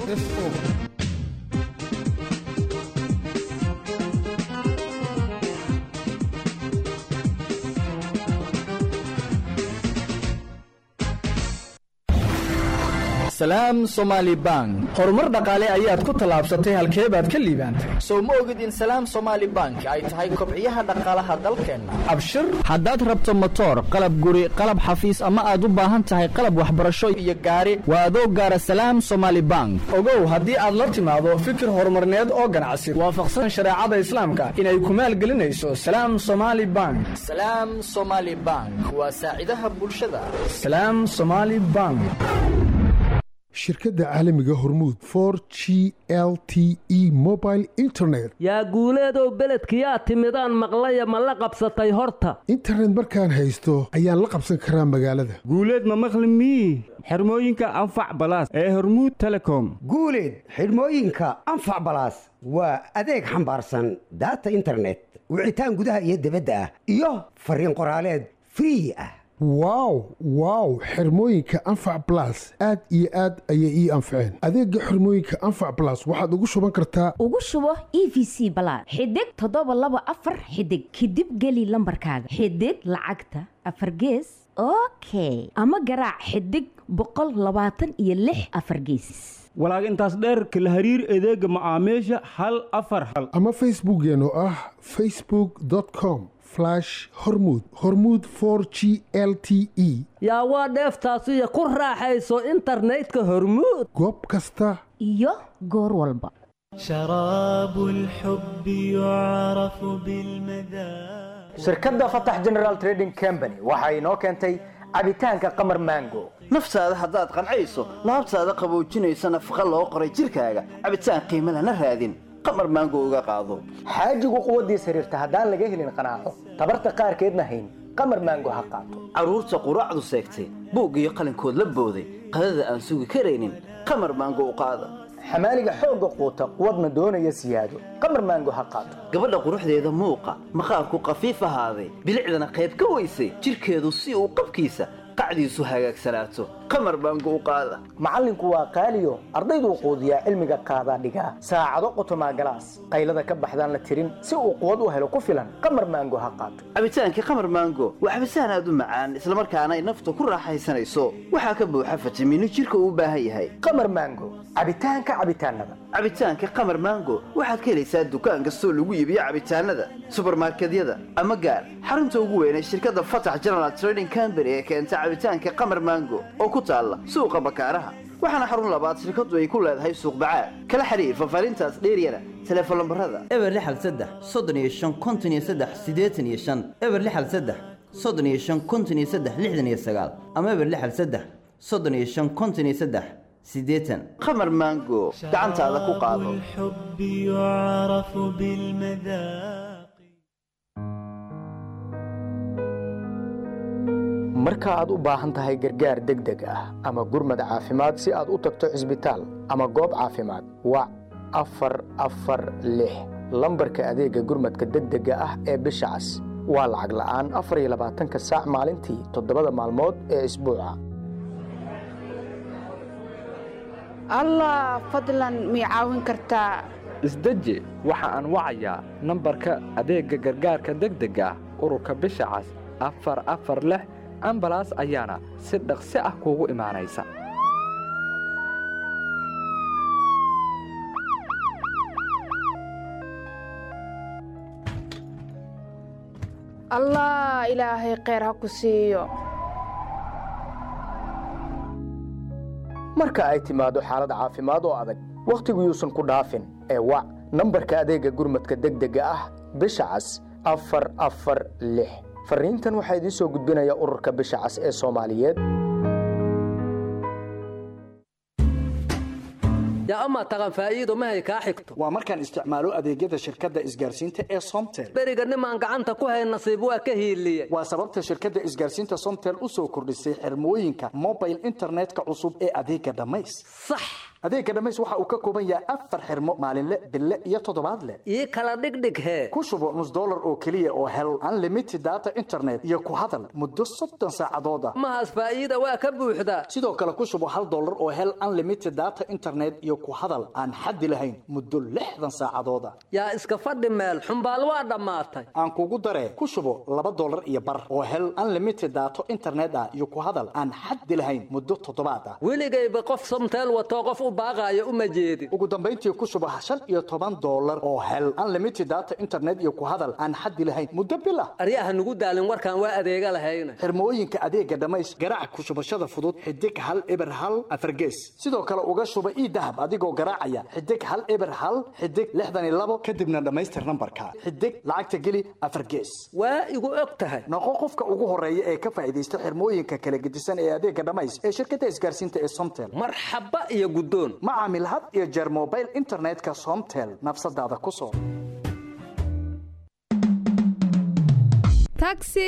Salaam Somali Bank horumar dhaqaale ayaad ku talaabsatay halkee baad ka liibaantay soo ma ogid in Salaam Somali Bank ay tahay kobciyaha dhaqaalaha dalkeena abshir haddaad rabto motor qalab guri qalab xafiis ama aad u baahan tahay qalab waxbarasho iyo gaari waa adoo gaara Salaam Somali Bank ogow haddii aad la timaado fikir horumarneed oo ganacsi waafaqsan shariicada islaamka inay ku maalgelinayso Salaam Somali Bank Salaam Somali Bank waa saacidaha bulshada Salaam Somali Bank shirkadda caalamiga hormuud 4G LTE mobile internet yaa guuleedow beledkiyaa timidaan maqlaya ma la qabsatay horta internet markaan haysto ayaan la qabsan karaa magaalada guuleed ma maqli mii xirmooyinka anfac balaas ee hormuud telecom guuleed xirmooyinka anfac balaas waa adeeg xambaarsan data internet wicitaan gudaha iyo dibadda ah iyo fariin qoraaleed free ah wow xirmooyinka anfac plus aad iyo aad ayay ii anfaceen adeega xirmooyinka anfac plus waxaad ugu shuban kartaa ugu shubo EVC Plus xidig 724 xidig kadib geli lambarkaaga xidig lacagta afar gees okay ama garaac xidig 126 afar gees walaag intaas dheer kala hariir adeega macaamiisha hal afar hal ama facebookgeena oo ah facebook.com/hormuud 4G LTE yaa waa dheeftaasiyo ku raaxayso internetka hormuud goob kasta iyo goor walba شراب الحب يعرف بالمذاق shirkadda Fatah General Trading Company waxa inoo keentay cabitaanka qamar mango naftaada haddaad qancayso laabtaada qaboojinaysa nafaqa loo qoray jirkaaga cabitaan qiimo lana raadin qamar maango uga qaado xaajigu quwaddiisa xiriirta haddaan laga helin qanaaco tabarta qaarkeedna hayn qamar maango ha qaato carruurta quraacdu seegtay buug iyo qalinkood la booday qadada aan sugi karaynin qamar maango u qaada xamaaliga xoogga quuta quwadna doonaya siyaado qamar maango ha qaato gabadha quruxdeeda muuqa maqaarku qafiif ahaaday bilicdana qayb ka weysay jirkeedu si uu qabkiisa qacdiisu hagaagsanaato qamar maango u qaada macallinku waa qaaliyo ardayduu quudiyaa cilmiga qaadaa dhigaa saacado qotomaa galaas qaylada ka baxdaan la tirin si uu quwad u helo ku filan qamar maango ha qaato cabitaankii qamar maango waa cabitaan aad u macaan islamarkaana ay nafta ku raaxaysanayso waxaa ka buuxa fitamiino jirka uu u baahan yahay qamar maango cabitaanka cabitaanada cabitaanka qamar maango waxaad ka helaysaa dukaan kastoo lagu iibiyo cabitaanada subarmarkedyada ama gaar xarunta ugu weyn ee shirkadda fatax general trading company ee keenta cabitaanka qamar maango oo ku taalla suuqa bakaaraha waxaana xarun labaad shirkadu ay ku leedahay suuq bacaad kala xiriir fafaarintaas dheeryana telefoon lambarada eber 63 35 53 85 eber 63 35 53 69 ama eber 63 35 53 sideetan qamar maango gacantaada ku qaado الحب يعرف بالمذاق marka aad u baahan tahay gargaar degdeg ah ama gurmad caafimaad si aad u tagto cisbitaal ama goob caafimaad wac 446 lambarka adeega gurmadka degdega ah ee bisha cas waa lacag la'aan 24 saac maalintii 7 maalmood ee isbuuca allah fadlan mii caawin kartaa isdeji waxa aan wacayaa nambarka adeegga gargaarka degdega ah ururka bisha cas 446 ambalaas ayaana si dhaqsi ah kuugu imaanaysa allah ilaahay kheyr ha ku siiyo marka ay timaado xaalad caafimaad oo adag wakhtigu yuusan ku dhaafin ee wac nambarka adeegga gurmadka degdega ah bisha cas 446 fariintan waxaa idiin soo gudbinaya ururka bisha cas ee Soomaaliyeed yaa ama taqan faa'iido ma hay ka xigto waa markaan isticmaalo adeegyada shirkadda isgaarsiinta ee Somtel bariga nimaan gacanta ku hay nasiib waa ka hiiliyay waa sababta shirkadda isgaarsiinta Somtel u soo kordhisay xirmooyinka mobile internetka cusub ee adeegga dhamays sax adeegga dhamays waxa uu ka kooban yahay 4 xirmo maalinle bille iyo toddobaadle ii kala dhigdhig he ku shubo $1 oo kaliya oo hel unlimited data internet iyo ku hadal muddo 30 saacadood ah ma has faa'iido waa ka buuxda sidoo kale ku shubo $1 oo hel unlimited data internet iyo ku hadal aan xad lahayn muddo 60 saacadood ah yaa iska fadhi meel xumbaal waa dhamaatay aan kugu daree ku shubo $2 iyo bar oo hel unlimited data internet ah iyo ku hadal aan xad lahayn muddo 7 ah weligayba qof Somtel wato qof u baaqaayo uma jeedin ugu dambeyntii ku shubo $15 oo hel unlimited data internet iyo ku hadal aan xad lahayn muddo bil ah ariyaha nugu daalin warkan waa adeega lahayna xirmooyinka adeegga dhamays garaac ku shubashada fudud xidig hal eber hal afargees sidoo kale uga shuba dahab adigoo garaacaya xidig hal eber hal xidig 62 kadibna dhamaystir nambarka xidig lacagta geli afargees waa igu og tahay noqo qofka ugu horeeya ee ka faa'iideysta xirmooyinka kala gedisan ee adeegga dhamays ee shirkadda isgaarsiinta ee Somtel marxaba iyo gudoon macaamil had iyo jeer mobile internetka Somtel nafsadaada ku soo taxi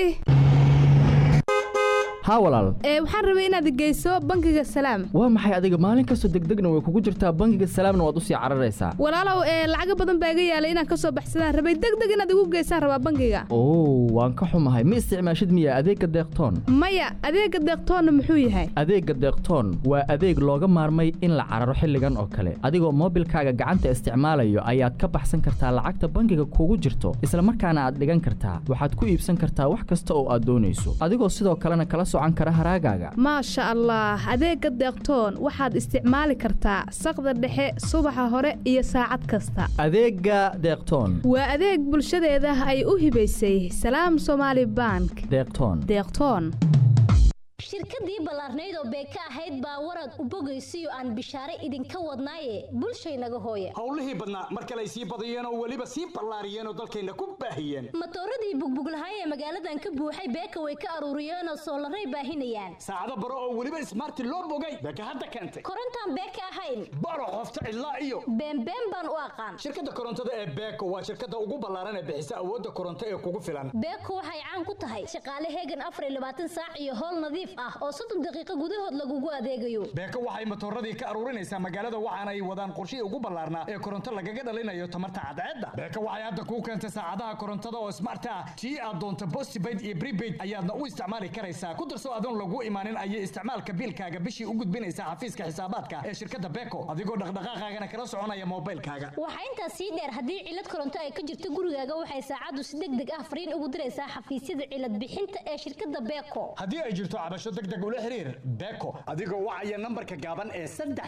haa walaal waxaan rabay inaad geyso bangiga salaam waa maxay adiga maalin kastoo degdegna way kugu jirtaa bangiga salaamna waad u sii cararaysaa walaalow lacaga badan baa iga yaalay inaan ka soo baxsadaan rabay degdeg inaad igu geysaan rabaa bangiga oo waan ka xumahay ma isticmaashid miya adeegga deeqtoon maya adeegga deeqtoonna muxuu yahay adeegga deeqtoon waa adeeg looga maarmay in la cararo xilligan oo kale adigoo moobilkaaga gacanta isticmaalayo ayaad ka baxsan kartaa lacagta bangiga kugu jirto isla markaana aad dhigan kartaa waxaad ku iibsan kartaa wax kasta oo aad doonayso adigoo sidoo kalena kala maasha allah adeegga deeqtoon waxaad isticmaali kartaa saqda dhexe subaxa hore iyo saacad kasta adeegga deeqtoon waa adeeg bulshadeeda ay u hibaysay salaam Somali Bank deeqtoon shirkadii ballaarnayd oo beeka ahayd baa warad u bogaysiyo aan bishaare idinka wadnaaye bulshaynaga hooye howlihii badnaa mar kale ay sii badiyeen oo weliba sii ballaariyeen oo dalkayna ku baahiyeen matooradii bugbuglahay ee magaaladan ka buuxay beeka way ka aruuriyeen oo soolaray baahinayaan saacado baro oo weliba ismaarti loo bogay beeka hadda keentay korontaan beeka ahayn baro qofta ilaa iyo beenbeen baan u aqaan shirkadda korontada ee beeko waa shirkadda ugu ballaaran ee bixisa awoodda koronto ee kugu filan beeko waxay caan ku tahay shaqaale heegan 24 saac iyo howl nadiif ah oo 30 daqiiqo gudahood lagugu adeegayo beeko waxay matooradii ka aruurinaysaa magaalada waxaana ay wadaan qorshihii ugu ballaarnaa ee koronto lagaga dhalinayo tamarta cadceedda beeko waxay hadda kuu keentay saacadaha korontada oo smart ah tii aad doonto postpaid iyo prepaid ayaadna u isticmaali karaysaa ku darso adoon lagu imaanin ayay isticmaalka biilkaaga bishii u gudbinaysaa xafiiska xisaabaadka ee shirkadda beeko adigoo dhaqdhaqaaqaagana kala soconaya moobilkaaga waxaa intaas sii dheer haddii cilad koronto ay ka jirto gurigaaga waxay saacaddu si degdeg ah fariin ugu diraysaa xafiisyada cilad bixinta ee shirkadda beeko haddii ay jirto cabasho degdeg ula xiriir beeko adigoo wacaya nambarka gaaban ee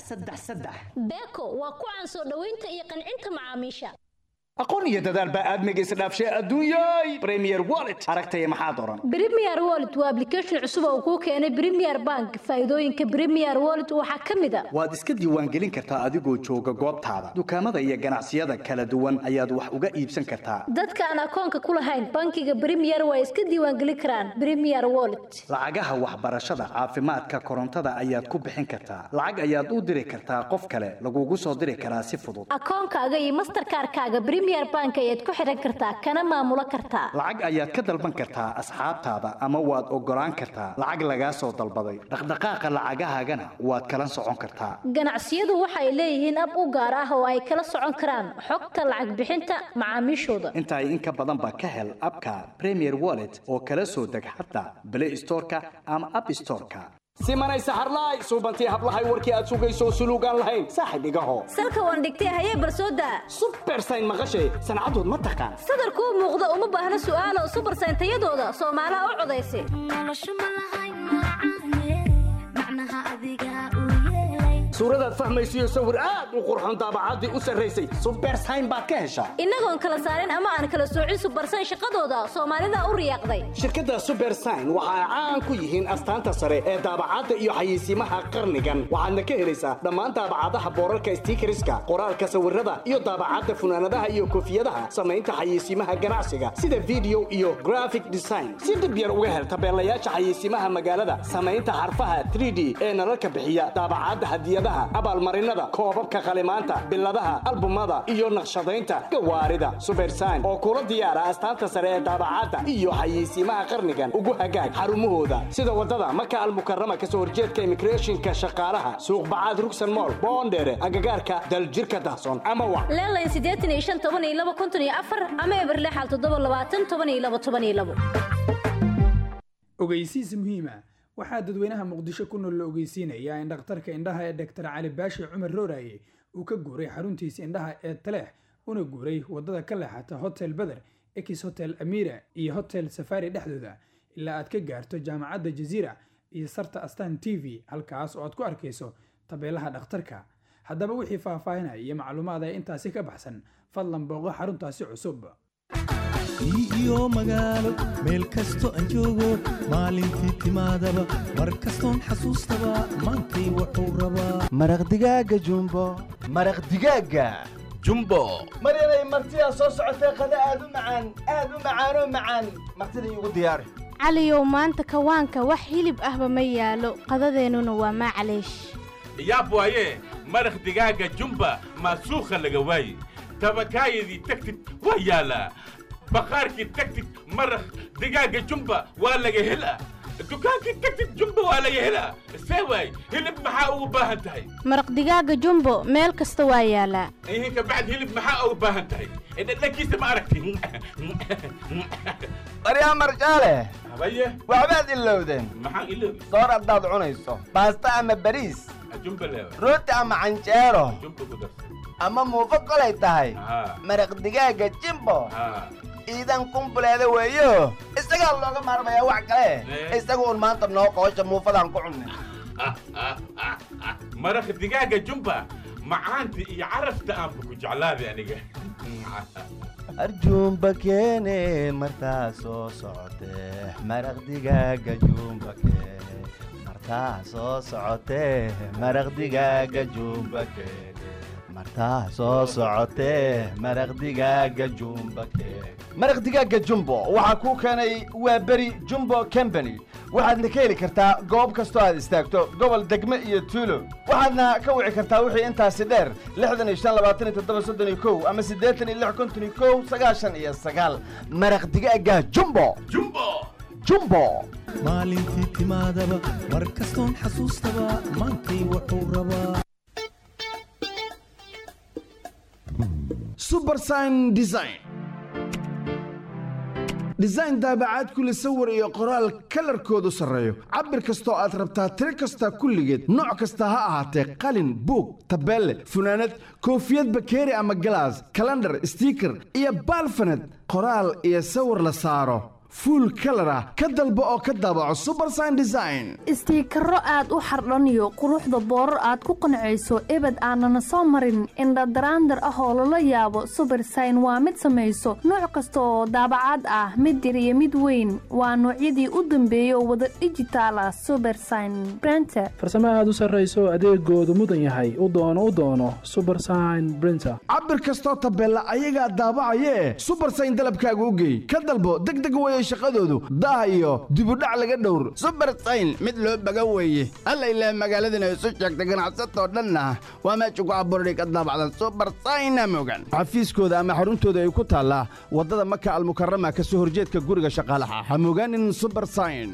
333 beeko waa ku caan soo dhaweynta iyo qancinta macaamiisha aqoon iyo dadaal baa aadmiga isdhaafshay adduunyay premier wallet aragtaya maxaad oran premier wallet waa application cusub oo kuu keenay premier bank faa'iidooyinka premier wallet waxaa ka mid ah waad iska diiwaangelin kartaa adigoo jooga goobtaada dukaamada iyo ganacsiyada kala duwan ayaad wax uga iibsan kartaa dadka aan akoonka ku lahayn bankiga premier waa iska diiwaangelin karaan premier wallet lacagaha waxbarashada caafimaadka korontada ayaad ku bixin kartaa lacag ayaad u diri kartaa qof kale lagugu soo diri karaa si fudud akoonkaaga iyo mastercard-kaaga premier bank ayaad ku xiran kartaa kana maamulo kartaa lacag ayaad ka dalban kartaa asxaabtaada ama waad ogolaan kartaa lacag lagaa soo dalbaday dhaqdhaqaaqa lacagahaagana waad kala socon kartaa ganacsiyadu waxay leeyihiin ab u gaar ah oo ay kala socon karaan xogta lacag bixinta macaamiishooda inta ay in ka badan ba ka hel abka premier wallet oo kala soo deg xataa play store-ka ama app store-ka simanay saxarlaay suubantii hablahay warkii aad sugayso suluugaan lahayn saaxib igaho salka waan dhigtay hayee barsooda supersign maqashay sancadood ma taqaan sadarkuu muuqda uma baahna su'aalo supersign tayadooda soomaalaha u codaysay suuradaad fahmaysiyo sawir aad u qurxoon daabacaddii u sarraysay supersign baad ka heshaa innagoon kala saarin ama aan kala soocin supersign shaqadooda soomaalida u riyaaqday shirkadda supersign waxa ay caan ku yihiin astaanta sare ee daabacadda iyo xayeysiimaha qarnigan waxaadna ka helaysaa dhammaan daabacadaha boorarka stiikariska qoraalka sawirada iyo daabacadda funaanadaha iyo koofiyadaha samaynta xayeysiimaha ganacsiga sida video iyo graphic design si dib yar uga hel tabeelayaasha xayeysiimaha magaalada samaynta xarfaha 3D ee nalalka bixiya daabacadda hadiyada abaalmarinada koobabka qalimaanta biladaha albumada iyo naqshadaynta gawaarida supersign oo kula diyaara astaanta sare ee daabacadda iyo xayeysiimaha qarnigan ugu hagaag xarumahooda sida wadada maka almukarrama kasoo horjeedka immigrationka shaqaalaha suuq bacaad rugsan mool boondheere agagaarka daljirka dahsoon ama wa leelayn 85 ama eberle xal 7 ogeysiis muhiima waxaa dadweynaha muqdisho ku nool la ogeysiinayaa in dhakhtarka indhaha ee Dr. Cali Baashi Cumar Rooraye uu ka guuray xaruntiisa indhaha ee Taleex una guuray wadada ka leexata Hotel Badr, Ex Hotel Amira iyo Hotel Safari dhexdooda ilaa aad ka gaarto jaamacadda Jazeera iyo sarta Astaan TV halkaas oo aad ku arkayso tabeelaha dhakhtarka. Haddaba wixii faahfaahinaya iyo macluumaad ay intaasi ka baxsan fadlan booqo xaruntaasi cusub. iyo magaalo meel kasto aan joogo maalintii timaadaba mar kastoon xasuustaba maantay wuxuu rabaa maraq digaaga jumbo maraq digaaga jumbo mar inay martidaa soo socotay qada aad u macaanoo macaan martida iigu diyaari caliyow maanta kawaanka wax hilib ahba ma yaalo qadadeennuna waa maclaysh yaab waaye maraq digaaga jumba maasuukha laga waaye tabakaayadii tagtid waa yaalaa baqaarkii tagtid maraq digaaga jumba waa laga helaa dukaankii tagtid jumba waa laga helaa see waay hilib maxaa ugu baahan tahay maraq digaaga jumbo meel kasta waa yaalaa ihinka bacd hilib maxaa ugu baahan tahay dhadhankiisa ma aragti baryaa marjaale habaye waxbaad ilowdeen maxaan ilowday soor haddaad cunayso baasta ama bariis jumba leewa rooti ama canjeero jumba ku darsan ama muufo kolay tahay maraq digaaga jimbo iidan kumbuleeda weeyo isagaa looga maarmayaa wax kale isaga un maanta noo qoosha muufadaan ku cunnay maraq digaaga jumba macaanta iyo carafta aanba ku jeclaaday aniga arjuumba keene martaa soo socotee maraq digaaga jumba keene martaa soo socotee maraq digaaga jumba keene martaa soo socotee maraq digaaga jumba keene maraq digaaga jumbo waxaa kuu keenay waa beri jumbo company waxaadna ka heli kartaa goob kastoo aad istaagto gobol degme iyo tuulo waxaadna ka wici kartaa wixii intaasi dheer 65 ama 86 maraq digaaga jumbo jumbo maalintii timaadaba mar kastoon xasuustaba maantay wuxuu rabaa subersign design daabacaad kule sawir iyo qoraal kalarkoodu sarreeyo cabir kastoo aad rabtaa tiro kasta kulligeed nooc kasta ha ahaatee qalin buug tabeelle funaanad koofiyad bakeeri ama galaas kalandhar stiiker iyo baalfaned qoraal iyo sawir la saaro fuul kalar ah ka dalbo oo ka daabaco subersign design istiikaro aad u xardhaniyo quruxda boorar aad ku qancayso ebed aanana soo marin indhadaraandar ah oo lala yaabo subersign waa mid samayso nooc kasta oo daabacaad ah mid yar iyo mid weyn waa noocyadii u dambeeyay oo wada dhijitaal ah subersign printer farsamo aad u sarrayso adeegoodu mudan yahay u doono subersign printer cabir kastoo tabeella ayagaa daabacayee subersign dalabkaaga u geey ka dalbo degdeg weeye shaqadoodu daah iyo dibudhac laga dhowr subersign mid loo baga weeye alla ilaa magaaladana isu sheegta ganacsatoo dhanna waa meesha ku abuurday ka daabacdan subersign mogan xafiiskooda ama xaruntooda ay ku taallaa waddada maka almukarama ka soo horjeedka guriga shaqaalaha ha mogaanin subersign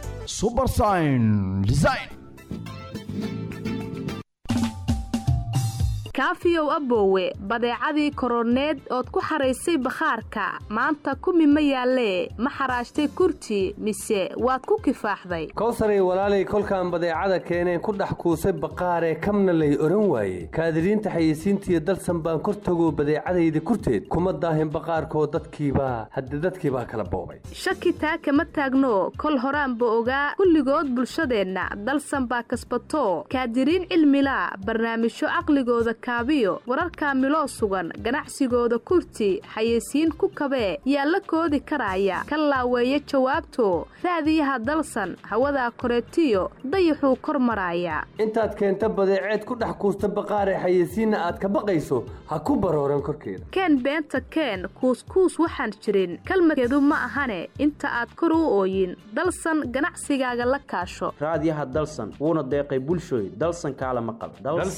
design kaafiyow aboowe badeecadii koroneed ood ku xaraysay bakhaarka maanta kumi ma yaallee ma xaraashtay kurti mise waad ku kifaaxday kowsaray walaalay kolkaan badeecada keeneen ku dhex kuusay baqaaree kamna lay oran waaye kaadiriinta xayeysiintiiyo dalsan baan kor tagoo badeecadayda kurteed kuma daahin baqaarkoo dadkiibaa kala boobay shaki taa kama taagno kol horaanba ogaa kulligood bulshadeenna dalsan baa kasbato kaadiriin cilmila barnaamijyo caqligooda kaabiyo wararka miloo sugan ganacsigooda kurti xayeysiin ku kabee yaa la koodi karaya ka laaweeya jawaabto raadiyaha dalsan hawadaa koreetiyo dayaxuu kor maraaya intaad keenta badeeceed ku dhex kuusta baqaaree xayeysiinna aad ka baqayso ha ku barooran korkeeda keen beenta keen kuuskuus waxaan jirin kalmadkeedu ma ahane inta aad kor u ooyin dalsan ganacsigaaga la kaasho raadiyaha dalsan wuuna deeqay bulshooy dalsan kaalama qaba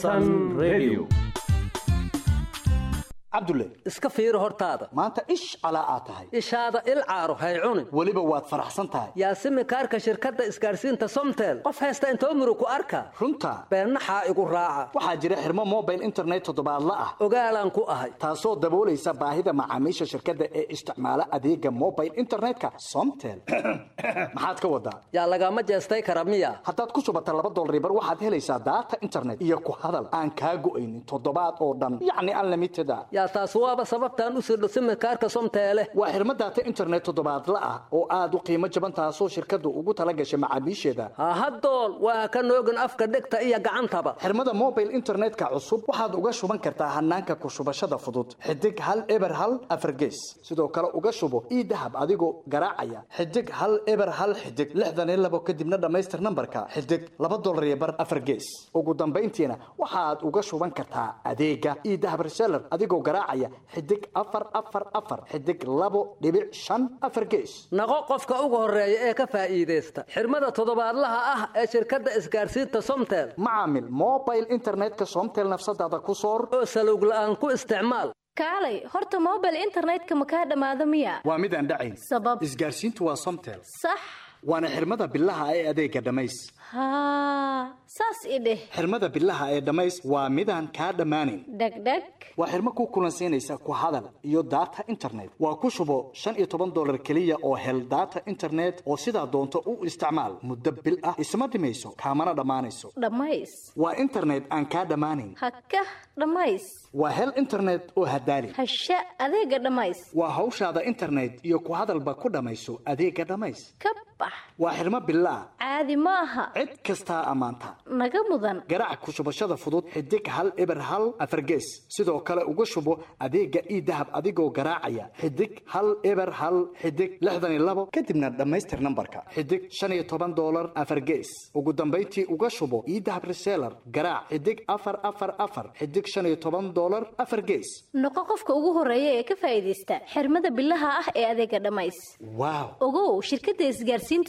cabdulle iska fiiro hortaada maanta ish calaa aad tahay ishaada il caaro hay cunin weliba waad faraxsan tahay yaasimi kaarka shirkadda isgaarsiinta somtel qof haysta intoo muru ku arka runta beennaxaa igu raaca waxaa jira xirmo mobile internet toddobaadla ah ogaalaan ku ahay taasoo daboolaysa baahida macaamiisha shirkadda ee isticmaala adeega mobile internetka somtel maxaad ka wadaa yaa lagama jeestay kara miya haddaad ku shubata $2 waxaad helaysaa daata internet iyo ku hadal aan kaa go'aynin toddobaad oo dhan yacni unlimited taas waaba sababtaan u sirdho simikaarka somteele waa xirmo daata internet toddobaadla ah oo aad u qiimo jaban taasoo shirkaddu ugu tala gashay macaamiisheeda hahadool waa ka noogin afka dhegta iyo gacantaba xirmada mobile internetka cusub waxaad uga shuban kartaa hanaanka ku shubashada fudud xidig 1 afargees sidoo kale uga shubo idahab adigoo garaacaya xidig 1 xidig 62 kadibna dhammaystir nambarka xidig $2 afargees ugu dambayntiina waxaad uga shuban kartaa adeega idahab reseller adigoo garaacaya xidig 444 xidig 2.5 afargees naqo qofka ugu horeeya ee ka faa'iideysta xirmada toddobaadlaha ah ee shirkadda isgaarsiinta somtel macaamil mobile internetka somtel nafsadaada ku soor oo salowg la'aan ku isticmaal kaalay horta mobile internetka ma kaa dhammaado miya waa mid aan dhacayn sabab isgaarsiintu waa somtel sax waana xirmada billaha ee adeega dhamays saas idheh xirmada billaha ee dhamays waa midaan kaa dhammaanayn dhegdheg waa xirmo ku kulansiinaysa ku hadal iyo data internet waa ku shubo $15 keliya oo hel data internet oo sidaa doonto u isticmaal muddo bil ah isma dhimayso kaamana dhammaanayso dhamays waa internet aan kaa dhammaanayn haka dhamays waa hel internet oo hadaali hasha adeega dhamays waa hawshaada internet iyo ku hadalba ku dhamayso adeega dhamays bax waa xirmo billaah caadi ma aha cid kastaa ammaanta naga mudan garaac ku shubashada fudud xidig hal eber hal afargees sidoo kale uga shubo adeega idahab adigoo garaacaya xidig hal eber hal xidig 62 kadibna dhammaystir nambarka xidig $15 afargees ugu dambeyntii uga shubo idahab reseller garaac xidig 444 xidig $15 afargees noqo qofka ugu horeeya ee ka faa'iideysta xirmada billaha ah ee adeega dhamays wow ogow shirkadda isgaarsiinta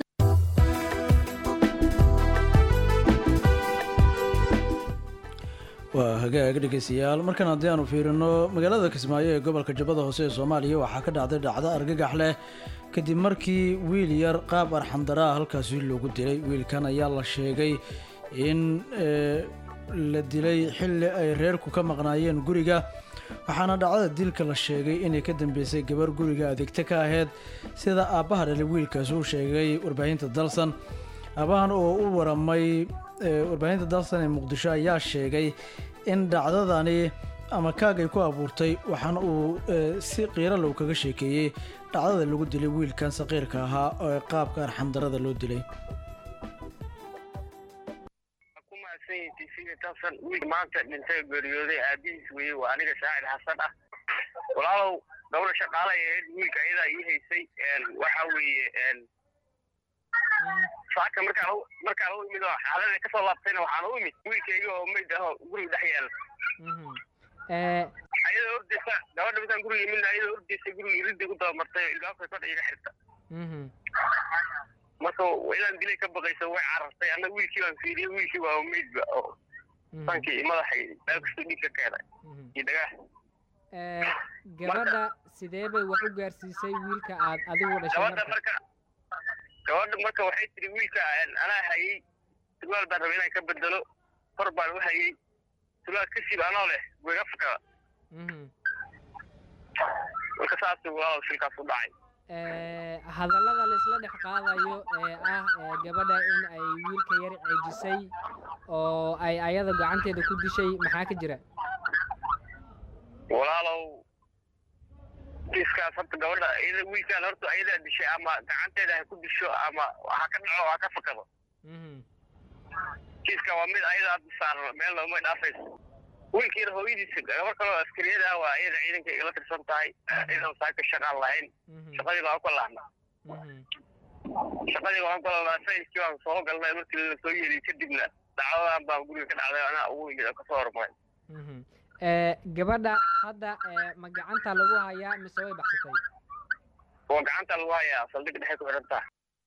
waa hagaag dhegeystayaal markan haddii aanu fiirino magaalada Kismaayo ee gobolka Jubbada Hoose ee Soomaaliya waxaa ka dhacday dhacdo argagax leh kadib markii wiil yar qaab arxandara halkaasi loogu dilay wiilkan ayaa la sheegay in la dilay xilli ay reerku ka maqnaayeen guriga waxaana dhacdada dilka la sheegay inay ka dambeysay gabar guriga adeegta ka ahayd sida aabbaha dhalay wiilkaasi uu sheegay warbaahinta dalsan aabbahan oo u waramay warbaahinta dalsan ee Muqdisho ayaa sheegay in dhacdadani ama kaag ay ku abuurtay waxaana uu si qiiro leh kaga sheekeeyay dhacdada lagu dilay wiilkan saqiirka ahaa oo qaabka arxandarada loo dilay maanta dhintay geeriyooday aabihiis weeye waa aniga Saacid Xasan ah walaalow gabadha shaqaale ahayd wiilka ayada ii haysay waxa weeye saaka markaan u imid oo xaaladda ka soo laabtayna waxaan u imid wiilkayga oo meyd ah oo guriga dhex yaala ayada ordaysa gabadha midaan guriga imidna ayada ordaysa guriga iridda ku dabamartay ilbaabka kordha iga xirta marka ilaan dilay ka baqaysa way carartay anna wiilkii baan fiiriyey wiilkii waa meydba oo sankii madaxay meel kasta dhiig ka keenay iyo dhagax gabadha sidee bay wax u gaarsiisay wiilka aad adigu dhashay gabadha marka waxay tiri wiilka anaa hayay sugaal baan rabay inaan ka bedelo kor baan u hayay sugaal kasib anoo leh wiga fakada marka saas walaalow shilkaas u dhacay hadallada la isla dhex qaadayo gabadha in ay wiilka yar ceejisay oo ay ayada gacanteeda ku dishay maxaa ka jira walaalow kiiskaas horta gabadha iyada wiilkaan horta ayadaa dishay ama gacanteeda ha ku disho ama ha ka dhaco ha ka fakado kiiska waa mid ayada aad saaran meel looma dhaafayso wiilkiina hooyadiisa gabar kaloo askariyada ah waa ayada ciidanka igala tirsan tahay iyadoo saaka shaqaan lahayn shaqadii baan ku lahnaa sayniskii baan soo galnay markii la soo yeeliyey kadibna dacwadan baan guriga ka dhacday anaa ugu yimid oo kasoo hormaray gabadha hadda ma gacanta lagu hayaa mise way baxsatay waa gacanta lagu hayaa saldhig dhexe ku xirantaa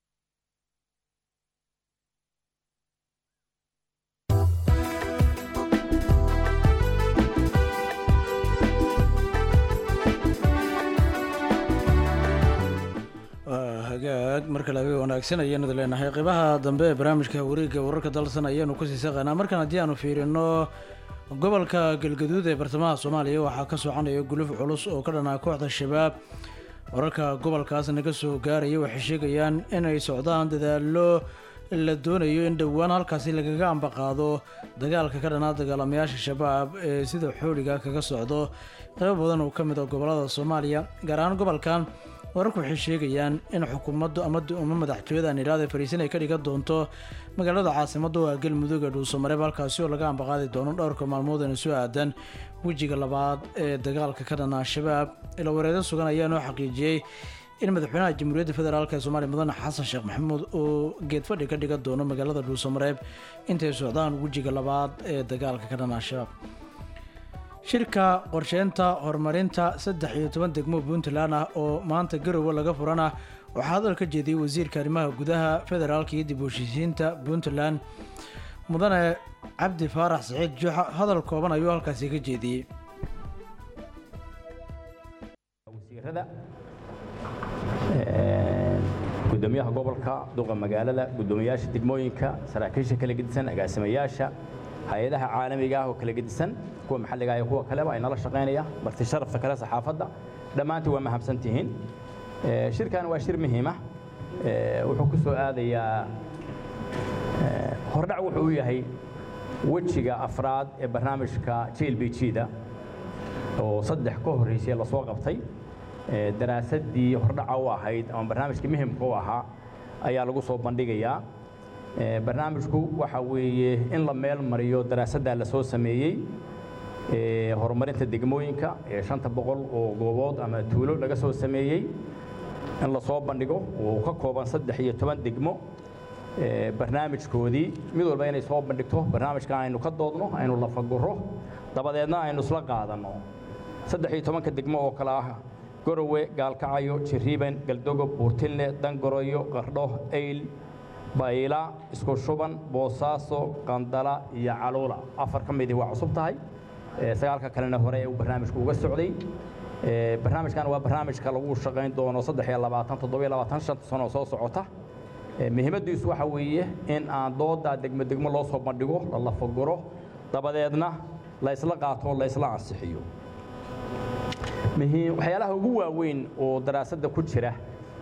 hagaag marka laga wanaagsan ayaanu leenahay qaybaha dambe ee barnaamijka wareegga wararka dalsan ayaanu ku sii saqaynaa markan haddii aanu fiirino gobolka galgaduud ee bartamaha Soomaaliya waxaa ka soconaya guluf culus oo ka dhanaa kooxda shabaab wararka gobolkaas naga soo gaaraya waxay sheegayaan in ay socdaan dadaallo la doonayo in dhawaan halkaasi lagaga ambaqaado dagaalka ka dhanaa dagaalamayaasha shabaab ee sida xooliga kaga socdo qaybo badan oo ka mid ah gobolada Soomaaliya gaar ahaan gobolkan wararku waxay sheegayaan in xukuumaddu ama madaxtooyada Nairobi Fariisin ay ka dhigan doonto magaalada caasimadda waa Galmudug ee Dhuusamareeb halkaasi oo laga ambaqaadi doono dhowrka maalmood ee soo aadan wajiga labaad ee dagaalka ka dhanaa shabaab ila wareeda sugan ayaa noo xaqiijiyay in madaxweynaha Jamhuuriyadda Federaalka ee Soomaaliya Mudane Xasan Sheekh Maxamuud oo geed fadhi ka dhigan doono magaalada Dhuusamareeb intay socdaan wajiga labaad ee dagaalka ka dhanaa shabaab shirka qorsheynta horumarinta 13 degmo Puntland ah oo maanta Garowe laga furana waxaa hadal ka jeediyay wasiirka arrimaha gudaha federaalka iyo dib u heshiisiinta Puntland Mudane Cabdi Faarax Saciid Juxa hadal kooban ayuu halkaasi ka jeediyay wasiirada gudoomiyaha gobolka duqa magaalada gudoomiyaasha degmooyinka saraakiisha kala gedisan agaasimayaasha hay'adaha caalamiga ah oo kala gedisan kuwa maxalliga ah iyo kuwa kale ay nala shaqeynaya marti sharafta kale saxaafadda dhammaantii waa mahadsantihiin shirkan waa shir muhiim ah wuxuu ku soo aadayaa hordhac wuxuu u yahay wejiga afraad ee barnaamijka GLBG-da oo saddex ka horreysay la soo qabtay daraasadii hordhaca u ahayd ama barnaamijka muhiimka u ahaa ayaa lagu soo bandhigayaa barnaamijku waxa weeye in la meel mariyo daraasadda la soo sameeyey horumarinta degmooyinka ee 500 oo goobood ama tuulo laga soo sameeyey in la soo bandhigo oo ka kooban 13 degmo barnaamijkoodii mid walba inay soo bandhigto barnaamijka aynu ka doodno aynu la faguro dabadeedna aynu isla qaadano 13 degmo oo kala ah Garowe Gaalkacyo Jiriban Galdogob Buurtilne Dangoroyo Qardho Eyl Bayla Isku Shuban Boosaaso Qandala iyo Caluula afar ka mid ah waa cusub tahay sagaalka kalena hore uu barnaamijku uga socday barnaamijkan waa barnaamijka lagu shaqeyn doono 27 sano soo socota muhiimadiisu waxa weeye in aan dooda degmo loo soo bandhigo la faguro dabadeedna la isla qaato la isla ansixiyo waxyaalaha ugu waaweyn oo daraasadda ku jira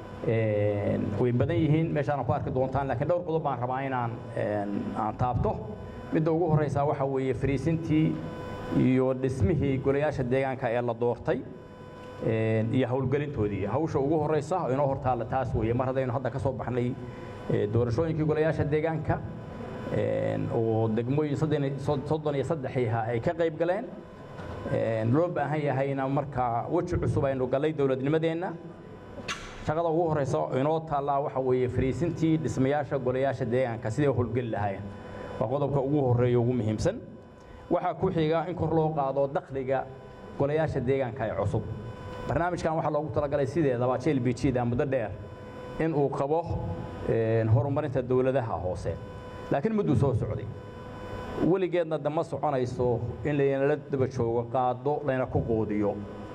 way badan yihiin meeshaan ku arki doontaan laakiin dhowr qodob baan rabaa inaan taabto midda ugu horeysa waxa weeye fariisintii iyo dhismihii golayaasha deegaanka ee la doortay iyo hawlgelintoodii hawsha ugu horeysa inoo hortaala taas weeye mar haddaynu hadda ka soo baxnay doorashooyinkii golayaasha deegaanka oo degmooyin 33 ay ka qayb galeen loo baahan yahayna marka waji cusub aynu galay dawladnimadeenna shaqada ugu horeysa inoo taala waxa weeye fariisintii dhismayaasha golayaasha deegaanka sidii hawlgeli lahaayeen waa qodobka ugu horeeya ugu muhiimsan waxa ku xiga in kor loo qaado dakhliga golayaasha deegaanka ee cusub barnaamijkan waxa loogu talagalay sideedaba JLBG-da muddo dheer in uu qabo horumarinta dawladaha hoose laakiin muddo soo socday weligeedna dama soconayso in la daba joogo qaado lana ku qoodiyo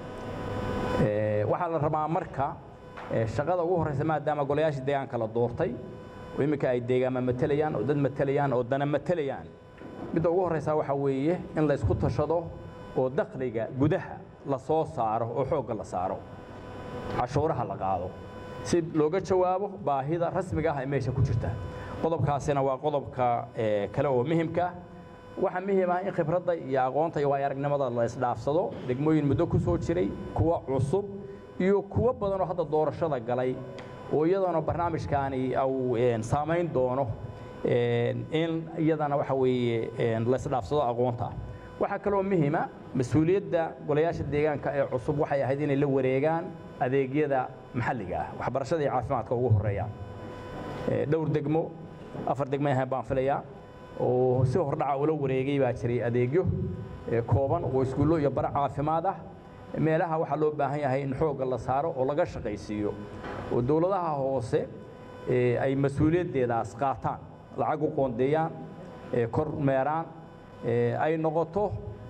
waxa la rabaa marka shaqada ugu horeysa maadaama golayaasha deegaanka la doortay oo imika ay deegaama matalayaan oo dad matalayaan oo dana matalayaan midda ugu horeysa waxa weeye in la isku tashado oo dakhliga gudaha la soo saaro oo xoogga la saaro cashuuraha la qaado si looga jawaabo baahida rasmiga ah ee meesha ku jirta qodobkaasina waa qodobka kale oo muhiimka waxa muhiim ah in khibradda iyo aqoonta iyo aragnimada la isdhaafsado degmooyin muddo ku soo jiray kuwa cusub iyo kuwa badan oo hadda doorashada galay oo iyadana barnaamijkaani uu saameyn doono in iyadana waxa weeye la isdhaafsado aqoonta waxa kale oo muhiim ah mas'uuliyadda golayaasha deegaanka ee cusub waxay ahayd inay la wareegaan adeegyada maxalliga ah waxbarashada iyo caafimaadka ugu horeeya dhowr degmo afar degmo ah baan filayaa oo si hordhaca ula wareegay baa jiray adeegyo kooban oo iskuulo iyo bar caafimaad ah meelaha waxa loo baahan yahay in xoogga la saaro oo laga shaqaysiiyo oo dawladaha hoose ay mas'uuliyaddeedaas qaataan lacag u qoondeeyaan kor meeraan ay noqoto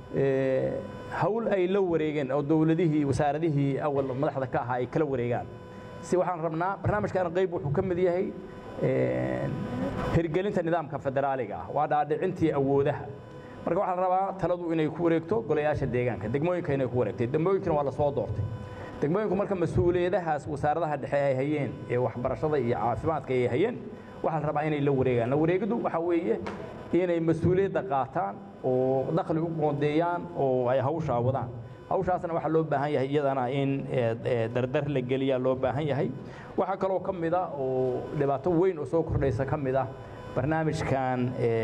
hawl ay la wareegeen oo dawladihii wasaaradihii awal madaxda ka ahaa ay kala wareegaan si waxaan rabnaa barnaamijkan qayb wuxuu ka mid yahay hirgelinta nidaamka federaaliga ah waa dhaadhicintii awoodaha marka waxaa la rabaa taladu inay ku wareegto golayaasha deegaanka degmooyinka inay ku wareegtay degmooyinkana waa la soo doortay degmooyinku marka mas'uuliyadahaas wasaaradaha dhexe ay hayeen ee waxbarashada iyo caafimaadka ay hayeen waxaa la rabaa inay la wareegaan la wareegadu waxa weeye inay mas'uuliyadda qaataan oo dakhli u qoondeeyaan oo ay hawsha wadaan hawshaasna waxa loo baahan yahay iyadana in dardar la geliya loo baahan yahay waxa kale oo kamid ah oo dhibaato weyn oo soo kordhaysa kamid ah barnaamijkan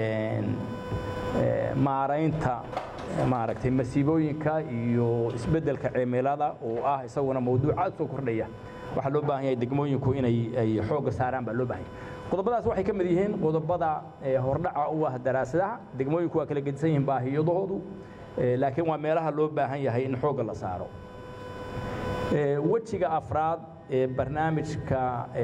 maareynta maaragtay masiibooyinka iyo isbeddelka cimilada oo ah isaguna mawduuc aad soo kordhaya waxa loo baahan yahay degmooyinku inay xoogga saaraan baa loo baahan yahay qodobadaas waxay ka mid yihiin qodobada hordhaca u ah daraasadaha degmooyinku waa kala gedisan yihiin baahiyadoodu laakiin waa meelaha loo baahan yahay in xoogga la saaro wejiga afraad ee barnaamijka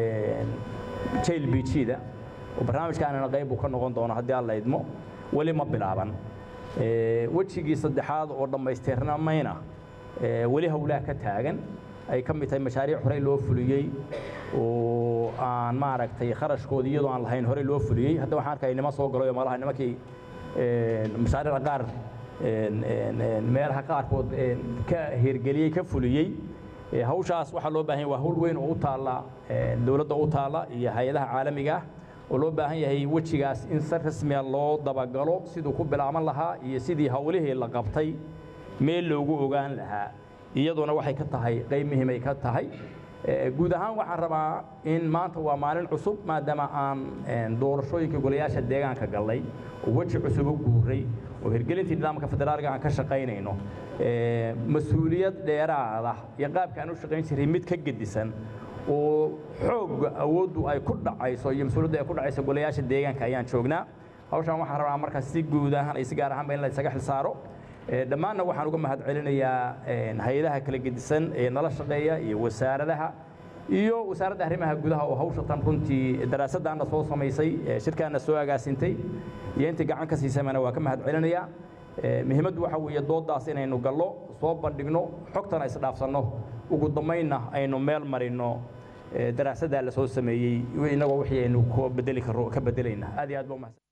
JLBG-da oo barnaamijkaanina qayb uu ka noqon doono haddii aan la idmo weli ma bilaaban wejigii saddexaad oo dhammaystirnamayna weli howlaha ka taagan ay ka mid tahay mashaariic horey loo fuliyey oo aan maaragtay kharashkoodii iyadoo aan lahayn horey loo fuliyey hadda waxaan arkay nima soo galo malaha nimankii mashaariicda qaar meelaha qaarkood ka hirgeliyey ka fuliyey hawshaas waxaa loo baahan yahay waa hawl weyn oo u taalla dawladda u taalla iyo hay-adaha caalamiga ah oo loo baahan yahay wejigaas in si rasmiya loo dabagalo siduu ku bilaaban lahaa iyo sidii hawlihii la qabtay meel loogu ogaan lahaa iyaduna waxay ka tahay qayb muhiim ay ka tahay guud ahaan waxaan rabaa in maanta waa maalin cusub maadaama aan doorashooyinka golayaasha deegaanka gallay oo weji cusub u guuray oo hirgelintii nidaamka federaalka aan ka shaqaynayno mas-uuliyad dheeraada iyo qaabka aan u shaqayn jiray mid ka gedisan oo xoogga awooddu ay ku dhacayso iyo mas-uuliyadda ay ku dhacayso golayaasha deegaanka ayaan joognaa hawshan waxaan rabaa markaas si guud ahaan iyo si gaar ahaanba in la isaga xilsaaro dhammaanna waxaan uga mahad celinayaa hay-adaha kala gedisan ee nala shaqeeya iyo wasaaradaha iyo wasaaradda arrimaha gudaha oo hawsha tan runtii daraasaddaana soo samaysay shirkaana soo agaasintay iyo intii gacan ka siisamana waa ka mahad celinayaa muhiimaddu waxa weeye dooddaas inaynu gallo soo bandhigno xogtana isdhaafsanno ugu dambaynna aynu meel marino daraasaddaa la soo sameeyey inagoo wixii aynu ka bedelayna aad iyo aad baa umahadsan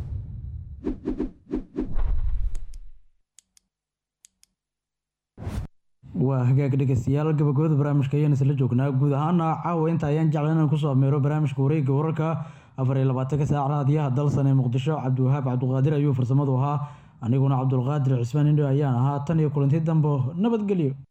waa hagaag dhegeystayaal gabagabada barnaamijka ayaan isla joognaa guud ahaana caawa inta ayaan jeclan inaan kusoo ameero barnaamijka wareegga wararka 24 saac raadiyaha dalsan ee muqdisho cabdiwahaab cabduqaadir ayuu farsamadu ahaa aniguna cabdulqaadir cismaan indho ayaan ahaa tan iyo kulanti dambe nabadgelyo